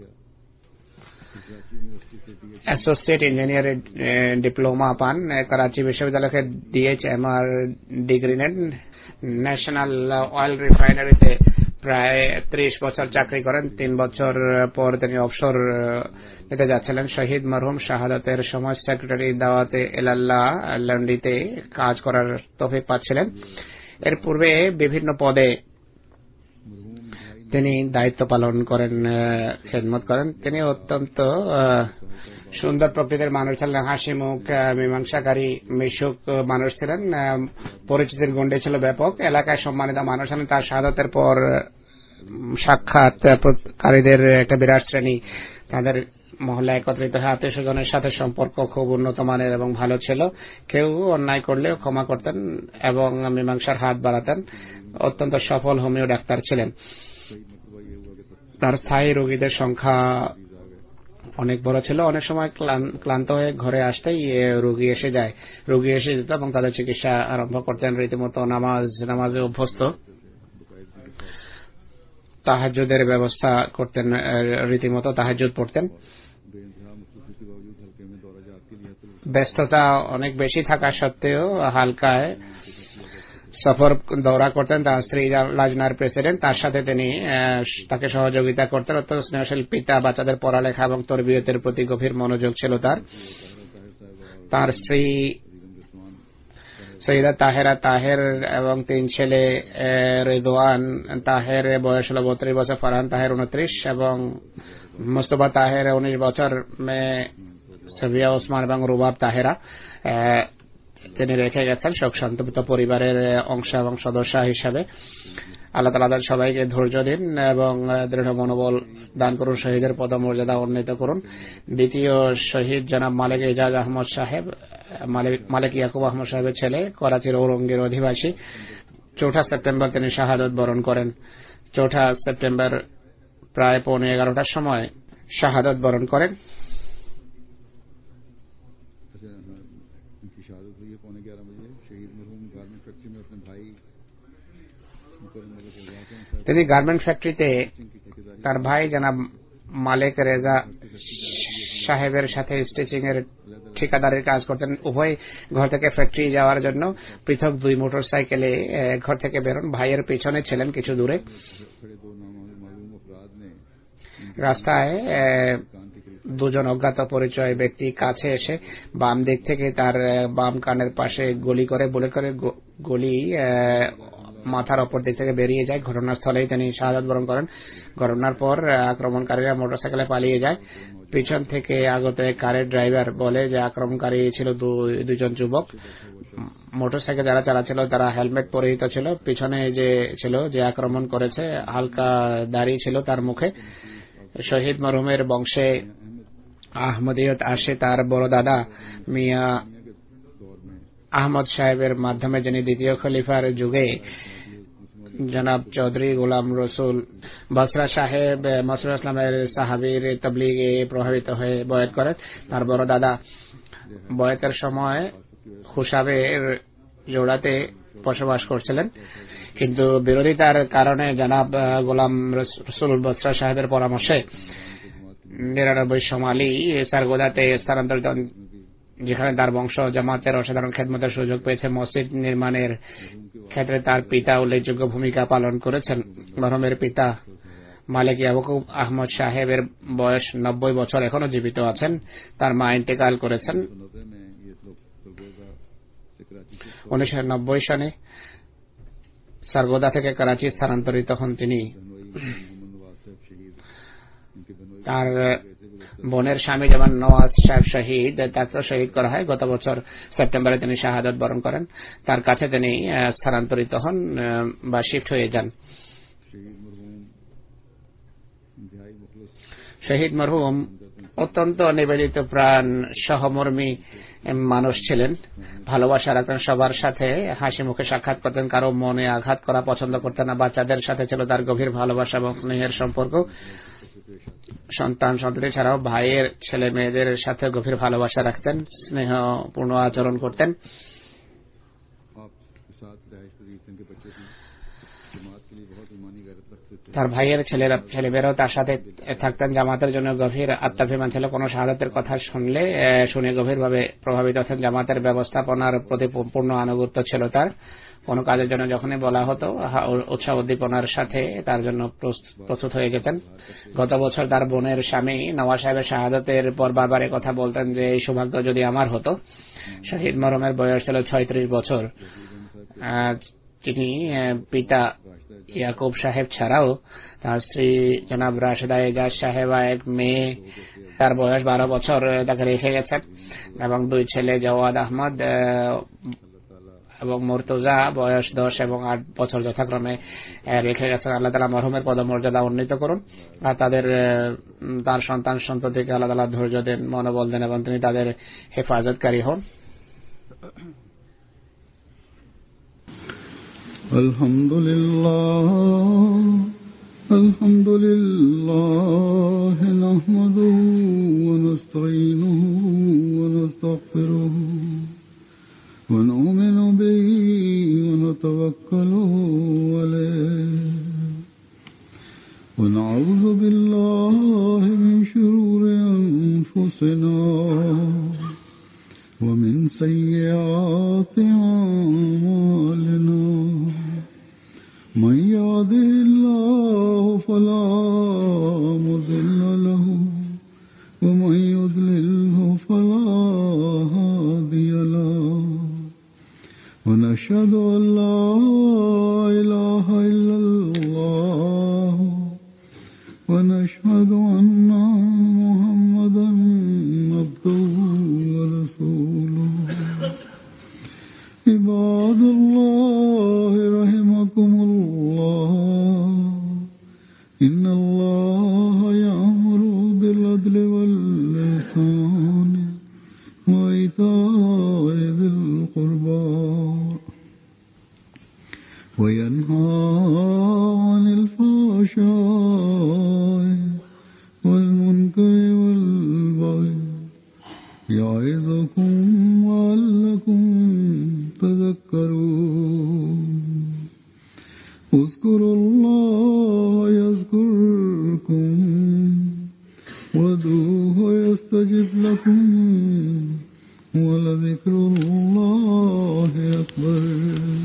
অ্যাসোসিয়েট ইঞ্জিনিয়ার ডিপ্লোমা পান। করাচি বিশ্ববিদ্যালয় থেকে DHMR ডিগ্রি নেন। ন্যাশনাল অয়েল রিফাইনারিতে প্রায় 30 বছর চাকরি করেন। 3 বছর পর তিনি অবসর নিতে যাচ্ছিলেন। শহীদ মরহুম শাহাদাতের সময় সেক্রেটারি দাওয়াতে এলাল্লাহ লন্ডিতে কাজ করার তৌফিক পাচ্ছিলেন। এর পূর্বে বিভিন্ন পদে তিনি দায়িত্ব পালন করেন, খেদমত করেন। তিনি অত্যন্ত সুন্দর প্রকৃতির মানুষ ছিলেন, হাসি মুখ, মীমাংসাকারী, মিশুক মানুষ ছিলেন। পরিচিতির গণ্ডি ছিল ব্যাপক, এলাকায় সম্মানিত মানুষ ছিলেন। তার শাহাদাতের পর সাক্ষাৎকারীদের একটা বিরাট শ্রেণী তাদের মহল্লা একত্রিত হয়ে আত্মীয় স্বজনের সাথে সম্পর্ক খুব উন্নত মানের এবং ভালো ছিল। কেউ অন্যায় করলেও ক্ষমা করতেন এবং মীমাংসার হাত বাড়াতেন। অত্যন্ত সফল হোমিও ডাক্তার ছিলেন। তার স্থায়ী রোগীদের সংখ্যা অনেক বড় ছিল। অনেক সময় ক্লান্ত হয়ে ঘরে আসতেই রোগী এসে যেত এবং তাদের চিকিৎসা আরম্ভ করতেন। রীতিমতো নামাজে অভ্যস্ত। তাহাজ্জুদের ব্যবস্থা করতেন, রীতিমতো তাহাজ্জুদ পড়তেন। ব্যস্ততা অনেক বেশি থাকা সত্ত্বেও হালকায় সফর দৌড়া করতেন। তার স্ত্রী লাজনার প্রেসিডেন্ট, তার সাথে তিনি তাকে সহযোগিতা করতেন। অত্যন্ত স্নেহশীল পিতা, বাচ্চাদের পড়ালেখা এবং তরবিয়তের প্রতি গভীর মনোযোগ ছিল তার স্ত্রী সৈয়দা তাহেরা তাহের এবং 3 ছেলে, রিদওয়ান তাহের বয়স হল 32 বছর, ফারহান তাহের 29 এবং মুস্তফা তাহের 19 বছর, মেয়ে সাবিয়া ওসমান এবং রুবাব তাহেরা তিনি রেখে গেছেন শোক সন্তপ্ত পরিবারের অংশ এবং সদস্য হিসাবে। আল্লাহ তাআলা তাদের সবাইকে ধৈর্য দিন এবং দৃঢ় মনোবল দান করুন। শহীদের পদমর্যাদা উন্নীত করুন। দ্বিতীয় শহীদ জনাব মালিক এজাজ আহমদ সাহেব, মালিক ইয়াকুব আহমদ সাহেবের ছেলে, করাচির ঔরঙ্গের অধিবাসী। 4 সেপ্টেম্বর তিনি শাহাদত বরণ করেন। 4 সেপ্টেম্বর প্রায় 11:15 সময় শাহাদত বরণ করেন। তিনি গার্মেন্ট ফ্যাক্টরিতে তার ভাই জনাব মালিক রেজা সাহেবের সাথে স্টিচিং এর ঠিকাদারের কাজ করতেন। উভয় ঘর থেকে ফ্যাক্টরি যাওয়ার জন্য পৃথক 2 মোটরসাইকেলে ঘর থেকে বেরোন। ভাইয়ের পিছনে ছিলেন কিছু দূরে। রাস্তায় 2 জন অজ্ঞাত পরিচয় ব্যক্তি কাছে এসে বাম দিক থেকে তার বাম কানের পাশে গুলি করে গুলি মাথার অপর দিক থেকে বেরিয়ে যায়। ঘটনাস্থলেই তিনি শাহাদাত বরণ করেন। ঘটনার পর আক্রমণকারীরা মোটরসাইকেলে পালিয়ে যায়। পিছন থেকে আগত কারের ড্রাইভার বলে যে আক্রমণকারী ছিল 2 জন যুবক। মোটরসাইকেল যারা চালাচ্ছিল তারা হেলমেট পরিহিত ছিল। পিছনে যে আক্রমণ করেছে হালকা দাড়ি ছিল তার মুখে। শহীদ মরহুমের বংশে আহমদিয়ত আসে তার বড় দাদা মিয়া আহমদ সাহেবের মাধ্যমে, যিনি দ্বিতীয় খলিফার যুগে জনাব চৌধুরী গোলাম রসুল বসরা সাহেব মসরুল ইসলামের সাহাবীর তাবলীগে প্রভাবিত হয়ে বয়াত করেন। তার বড় দাদা বয়াতের সময় খুশাবের জোড়াতে বসবাস করছিলেন, কিন্তু বিরোধিতার কারণে জনাব গোলাম রসুল বসরা সাহেবের পরামর্শে 99 সোমালি সারগোদাতে স্থানান্তরিত, যেখানে তার বংশ জামাতের অসাধারণ খেদমতের সুযোগ পেয়েছে। মসজিদ নির্মাণের ক্ষেত্রে তার পিতা উল্লেখযোগ্য ভূমিকা পালন করেছেন। মরহুমের পিতা মালিক ইয়াকুব আহমদ সাহেবের বয়স 90 বছর, এখনো জীবিত আছেন। তার মা ইন্তেকাল করেছেন। 1990 সনে সারগোদা থেকে করাচি স্থানান্তরিত হন তিনি। তার বোনের স্বামী যেমন নওয়াজ সাহেব শহীদ, তাকেও শহীদ করা হয়। গত বছর সেপ্টেম্বরে তিনি শাহাদাত বরণ করেন। তার কাছে তিনি স্থানান্তরিত হন বা শিফট হয়ে যান। শহীদ মরহুম অত্যন্ত নিবেদিত প্রাণ সহমর্মী মানুষ ছিলেন, ভালোবাসা রাখতেন, সবার সাথে হাসি মুখে সাক্ষাৎ করতেন, কারো মনে আঘাত করা পছন্দ করতেন না। বাচ্চাদের সাথে ছিল তার গভীর ভালোবাসা এবং স্নেহের সম্পর্ক। সন্তান সন্ততি ছাড়াও ভাইয়ের ছেলে মেয়েদের সাথে গভীর ভালোবাসা রাখতেন, স্নেহপূর্ণ আচরণ করতেন। তার ভাইয়ের ছেলেমেয়েরাও তার সাথে থাকতেন। জামাতের জন্য গভীর আত্মাভিমান ছিল। কোন শাহাদাতের কথা শুনে গভীরভাবে প্রভাবিত হতেন। জামাতের ব্যবস্থাপনার প্রতি পূর্ণ আনুগত্য ছিল তার। কোন কাজের জন্য যখনই বলা হতো উৎসাহ উদ্দীপনার সাথে তার জন্য প্রস্তুত হয়ে যেতেন। গত বছর তার বোনের স্বামী নওয়াজ সাহেবের শাহাদাতের পর বারবার কথা বলতেন যে এই সৌভাগ্য যদি আমার হতো। শহীদ মরহুমের বয়স ছিল 36 বছর। তিনি পিতা ইয়াকুব সাহেব ছাড়াও তার স্ত্রী জনাব রাশেদা এজাজ সাহেবা, এক মেয়ে, তার বয়স 12 বছর, তাকে রেখে গেছেন, এবং 2 ছেলে জওয়াদ আহমদ এবং মুর্তজা বয়স 10 এবং 8 বছর যথাক্রমে রেখে গেছেন। আল্লাহ তাআলা মরহুমের পদমর্যাদা উন্নীত করুন আর তার সন্তান সন্ততিকে আল্লাহ তাআলা ধৈর্য দেন, মনোবল দেন এবং তিনি তাদের হেফাজতকারী হন। আলহামদুলিল্লাহ নাহমাদুহু ওয়া নাস্তাঈনুহু ওয়া নাস্তাগফিরুহু ওয়া নু'মিনু বিহি ওয়া নাতাওয়াক্কালু আলাইহি ওয়া না'উযু বিল্লাহি মিন শুরুরি আনফুসিনা ওয়া মিন সাইয়্যাতি আ'মালিনা। من يهده الله فلا مضل له ومن يضلله فلا هادي له ونشهد أن لا إله إلا الله ونشهد أن محمدا عبده ورسوله. عباد الله رحمكم الله، إن الله يأمر بالعدل والإحسان وإيتاء ذي القربى وينهى عن الفحشاء والمنكر والبغي يعظكم لعلكم تذكرون. اذكروا الله يذكركم وادعوه يستجب لكم ولذكر الله أكبر.